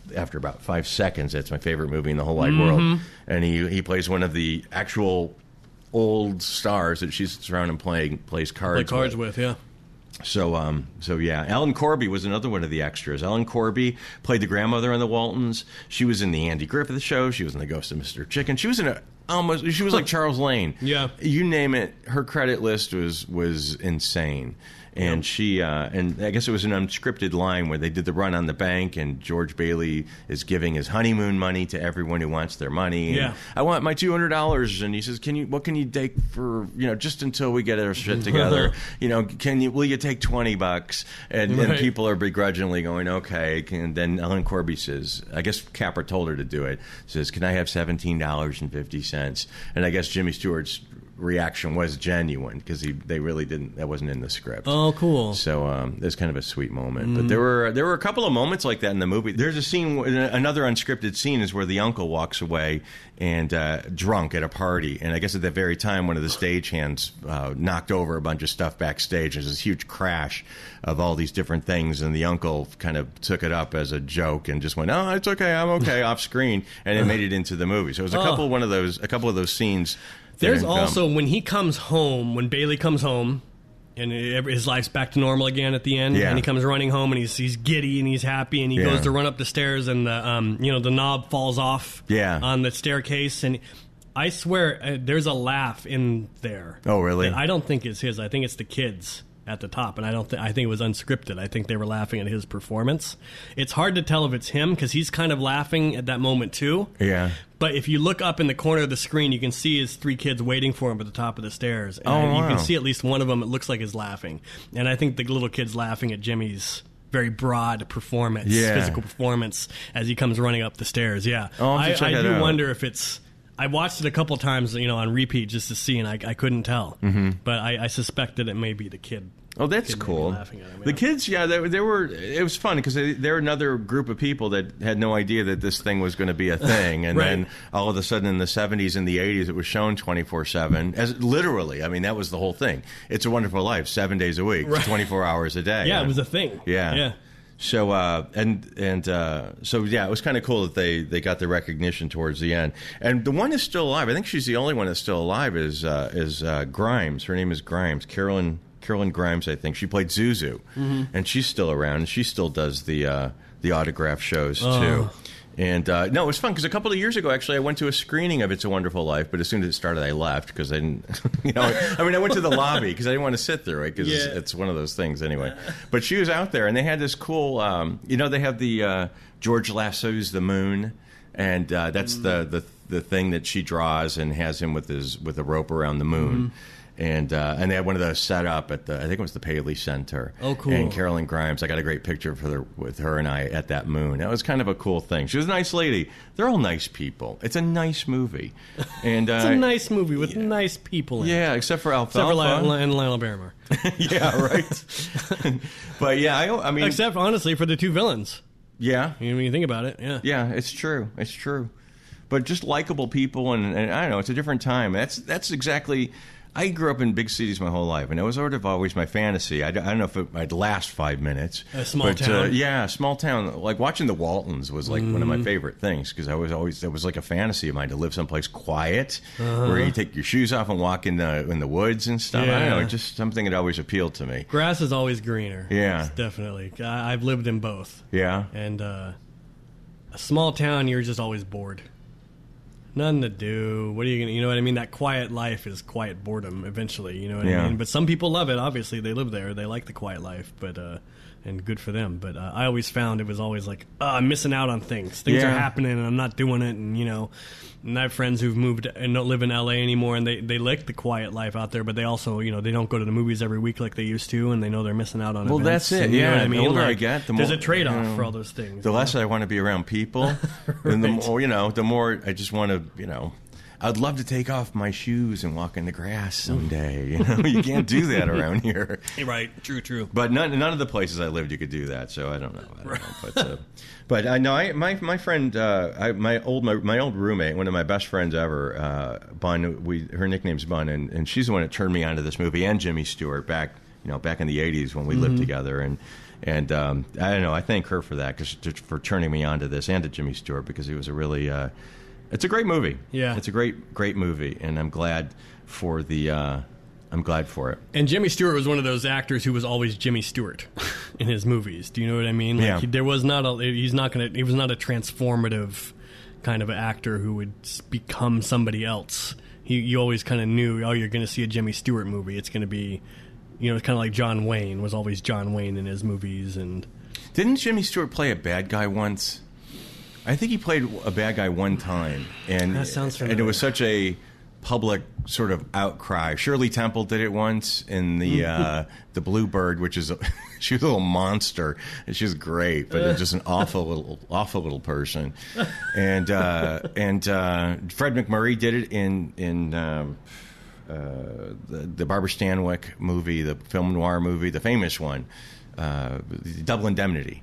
after about five seconds, that's my favorite movie in the whole wide Mm-hmm. world. And he he plays one of the actual old stars that she sits around and playing plays cards. Play cards with. with, yeah. So, um, so yeah, Ellen Corby was another one of the extras. Ellen Corby played the grandmother in the Waltons. She was in the Andy Griffith Show. She was in the Ghost of Mister Chicken. She was in a almost. She was like Charles Lane. Yeah, you name it. Her credit list was was insane. And yep. she, uh, and I guess it was an unscripted line where they did the run on the bank, and George Bailey is giving his honeymoon money to everyone who wants their money. And yeah, I want my two hundred dollars, and he says, "Can you? What can you take for you know just until we get our shit together? you know, can you? Will you take twenty bucks?" And, right. and people are begrudgingly going, "Okay." And then Ellen Corby says, "I guess Capra told her to do it." Says, "Can I have seventeen dollars and fifty cents?" And I guess Jimmy Stewart's reaction was genuine because he they really didn't that wasn't in the script. Oh, cool. So um, it's kind of a sweet moment. Mm. But there were there were a couple of moments like that in the movie. There's a scene, another unscripted scene is where the uncle walks away and uh, drunk at a party, and I guess at that very time one of the stagehands uh, knocked over a bunch of stuff backstage. There's this huge crash of all these different things, and the uncle kind of took it up as a joke and just went, "Oh, it's okay, I'm okay," off screen, and it made it into the movie. So it was a oh. couple one of those a couple of those scenes. There's also when he comes home, when Bailey comes home, and his life's back to normal again at the end, yeah. and he comes running home, and he's he's giddy and he's happy, and he yeah. goes to run up the stairs, and the um you know the knob falls off yeah. on the staircase, and I swear uh, there's a laugh in there. Oh, really? I don't think it's his. I think it's the kids at the top, and I don't. Th- I think it was unscripted. I think they were laughing at his performance. It's hard to tell if it's him because he's kind of laughing at that moment too. Yeah. But if you look up in the corner of the screen, you can see his three kids waiting for him at the top of the stairs. And oh, wow. you can see at least one of them. It looks like is laughing, and I think the little kid's laughing at Jimmy's very broad performance, yeah. physical performance as he comes running up the stairs. Yeah, oh, I, check I that do out. wonder if it's. I watched it a couple times, you know, on repeat just to see, and I, I couldn't tell. Mm-hmm. But I, I suspect that it may be the kid. Oh, that's kid cool. Laughing at him, yeah. The kids, yeah, they, they were. It was fun because they, they're another group of people that had no idea that this thing was going to be a thing, and right. then all of a sudden in the seventies and the eighties, it was shown twenty-four seven. As literally, I mean, that was the whole thing. It's a Wonderful Life, seven days a week, Right. twenty-four hours a day. Yeah, and, it was a thing. Yeah, yeah. So uh, and and uh, so yeah, it was kind of cool that they, they got the recognition towards the end. And the one is still alive. I think she's the only one that's still alive. Is uh, is uh, Grimes? Her name is Grimes. Carolyn Carolyn Grimes. I think she played Zuzu, mm-hmm. and she's still around. And she still does the uh, the autograph shows oh. too. And uh, no, it was fun because a couple of years ago, actually, I went to a screening of It's a Wonderful Life. But as soon as it started, I left because I didn't. You know, I mean, I went to the lobby because I didn't want to sit through it because yeah. it's, it's one of those things anyway. But she was out there, and they had this cool. Um, you know, they have the uh, George Lasso's The Moon, and uh, that's mm. the, the the thing that she draws and has him with his with a rope around the moon. Mm. And uh, and they had one of those set up at the I think it was the Paley Center. Oh, cool! And Carolyn Grimes, I got a great picture for the, with her and I at that moon. That was kind of a cool thing. She was a nice lady. They're all nice people. It's a nice movie. And uh, it's a nice movie with yeah. nice people in yeah, it. except for Alfalfa. Except for Lionel, and Lionel Barrymore. yeah, right. But yeah, I, I mean, except honestly for the two villains. Yeah, when you think about it, yeah, yeah, it's true. It's true. But just likable people, and, and I don't know, it's a different time. That's that's exactly. I grew up in big cities my whole life, and it was sort of always my fantasy. I, I don't know if it, I'd last five minutes. A small but, town? Uh, yeah, small town. Like watching the Waltons was like mm. one of my favorite things because I was always, it was like a fantasy of mine to live someplace quiet uh-huh. where you take your shoes off and walk in the, in the woods and stuff. Yeah. I don't know, just something that always appealed to me. Grass is always greener. Yeah. It's definitely. I, I've lived in both. Yeah. And uh, a small town, you're just always bored. Nothing to do. What are you gonna? You know what I mean? That quiet life is quiet boredom. Eventually, you know what yeah. I mean. But some people love it. Obviously, they live there. They like the quiet life. But uh, and good for them. But uh, I always found it was always like, oh, I'm missing out on things. Things yeah. are happening, and I'm not doing it. And you know, and I have friends who've moved and don't live in L A anymore, and they they like the quiet life out there. But they also, you know, they don't go to the movies every week like they used to, and they know they're missing out on. Well, events. that's it. And, you yeah, know what I mean, the older like, I get, the more there's a trade off you know, for all those things. The less I want to be around people, right. and the more you know, the more I just want to, you know. I'd love to take off my shoes and walk in the grass someday. You know, you can't do that around here. Right, true, true. But none, none of the places I lived, you could do that. So I don't know. I don't right. know. But, uh, but I know I, my my friend, uh, I, my old my, my old roommate, one of my best friends ever, uh, Bun. We her nickname's Bun, and, and she's the one that turned me onto this movie and Jimmy Stewart back you know, back in the eighties when we mm-hmm. lived together. And and um, I don't know. I thank her for that, cause, for turning me on to this, and to Jimmy Stewart, because he was a really. Uh, it's a great movie. Yeah, it's a great great movie, and I'm glad for the. Uh, I'm glad for it. And Jimmy Stewart was one of those actors who was always Jimmy Stewart in his movies. Do you know what I mean? Like, yeah. He, there was not a. He's not gonna. He was not a transformative kind of actor who would become somebody else. He, you always kind of knew, oh, you're going to see a Jimmy Stewart movie. It's going to be, you know, it's kind of like John Wayne was always John Wayne in his movies. And didn't Jimmy Stewart play a bad guy once? I think he played a bad guy one time, and that sounds familiar. And it was such a public sort of outcry. Shirley Temple did it once in the uh, the Bluebird, which is a, she was a little monster, and she's great, but uh. just an awful little awful little person. And uh, and uh, Fred MacMurray did it in in um, uh, the, the Barbara Stanwyck movie, the film noir movie, the famous one, uh, Double Indemnity.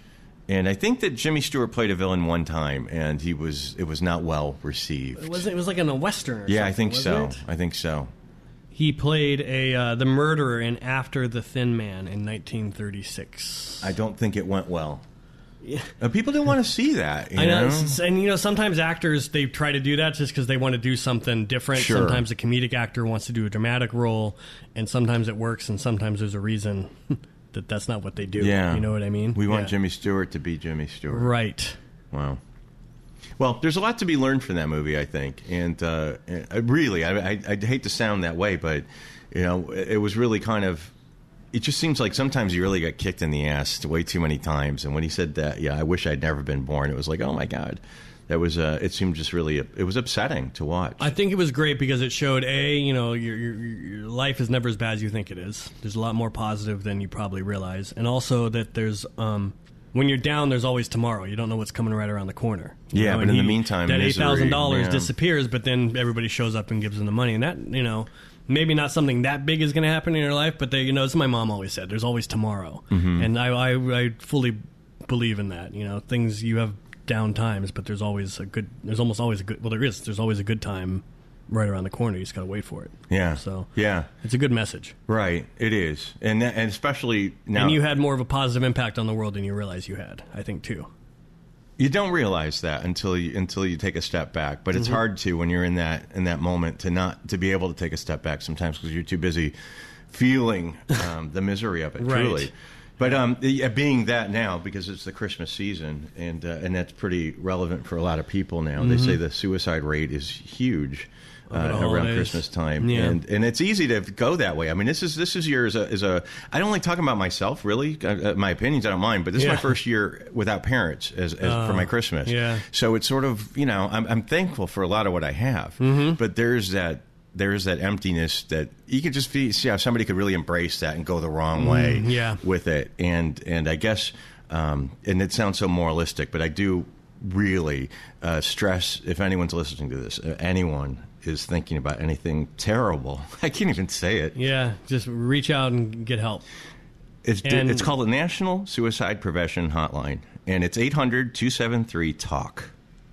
And I think that Jimmy Stewart played a villain one time, and he was it was not well received. It was it was like in a Western or yeah, something, I think so. It? I think so. He played a uh, the murderer in After the Thin Man in nineteen thirty-six. I don't think it went well. Yeah. Uh, people didn't want to see that. You I know, know? And you know, sometimes actors, they try to do that just because they want to do something different. Sure. Sometimes a comedic actor wants to do a dramatic role, and sometimes it works, and sometimes there's a reason that that's not what they do. Yeah. You know what I mean? We want yeah. Jimmy Stewart to be Jimmy Stewart. Right. Wow. Well, there's a lot to be learned from that movie, I think. And uh, I really, I, I, I'd hate to sound that way, but, you know, it was really kind of, it just seems like sometimes you really got kicked in the ass way too many times. And when he said that, yeah, I wish I'd never been born, it was like, oh, my God. That was, uh, it seemed just really, it was upsetting to watch. I think it was great because it showed, A, you know, your, your, your life is never as bad as you think it is. There's a lot more positive than you probably realize. And also that there's, um, when you're down, there's always tomorrow. You don't know what's coming right around the corner. Yeah, know? but and in he, the meantime, that eight thousand dollars yeah. disappears, but then everybody shows up and gives them the money. And that, you know, maybe not something that big is going to happen in your life, but they, you know, as my mom always said, there's always tomorrow. Mm-hmm. And I, I, I fully believe in that. You know, things you have down times, but there's always a good, there's almost always a good, well, there is, there's always a good time right around the corner. You just got to wait for it. Yeah. So, yeah. It's a good message. Right. It is. And that, and especially now. And you had more of a positive impact on the world than you realize you had, I think, too. You don't realize that until you until you take a step back, but it's mm-hmm. hard to when you're in that in that moment to not to be able to take a step back sometimes because you're too busy feeling um, the misery of it. Right. Truly. But um, yeah, being that now, because it's the Christmas season, and uh, and that's pretty relevant for a lot of people now. Mm-hmm. They say the suicide rate is huge uh, around Christmas time, yeah. and and it's easy to go that way. I mean, this is this is year as a, as a I don't like talking about myself really. Uh, my opinions I don't mind, but this yeah. is my first year without parents as, as uh, for my Christmas. Yeah. So it's sort of, you know, I'm, I'm thankful for a lot of what I have, mm-hmm. but there's that. There's that emptiness that you could just be, see how somebody could really embrace that and go the wrong way mm, yeah. with it. And and I guess, um, and it sounds so moralistic, but I do really uh, stress, if anyone's listening to this, uh, anyone is thinking about anything terrible, I can't even say it. Yeah, just reach out and get help. It's, and, it's called the National Suicide Prevention Hotline, and it's eight hundred, two seven three, talk.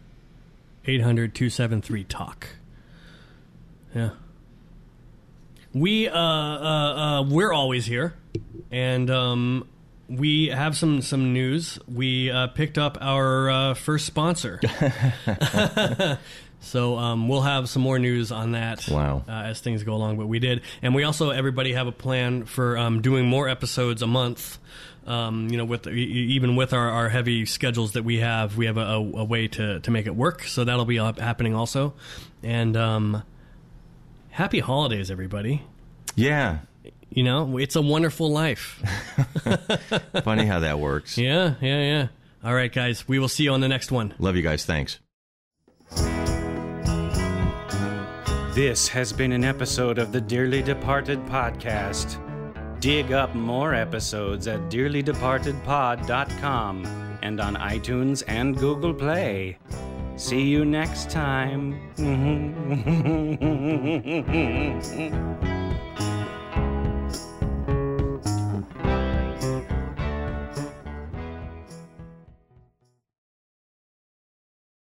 eight hundred, two seven three, talk. Yeah, we uh, uh, uh, we're always here, and um, we have some some news. We uh, picked up our uh, first sponsor, so um, we'll have some more news on that. Wow. Uh, as things go along. But we did, and we also everybody have a plan for um, doing more episodes a month. Um, you know, with even with our, our heavy schedules that we have, we have a, a, a way to to make it work. So that'll be happening also, and. Um, Happy holidays, everybody. Yeah. You know, it's a wonderful life. Funny how that works. Yeah, yeah, yeah. All right, guys. We will see you on the next one. Love you guys. Thanks. This has been an episode of the Dearly Departed podcast. Dig up more episodes at dearly departed pod dot com and on iTunes and Google Play. See you next time.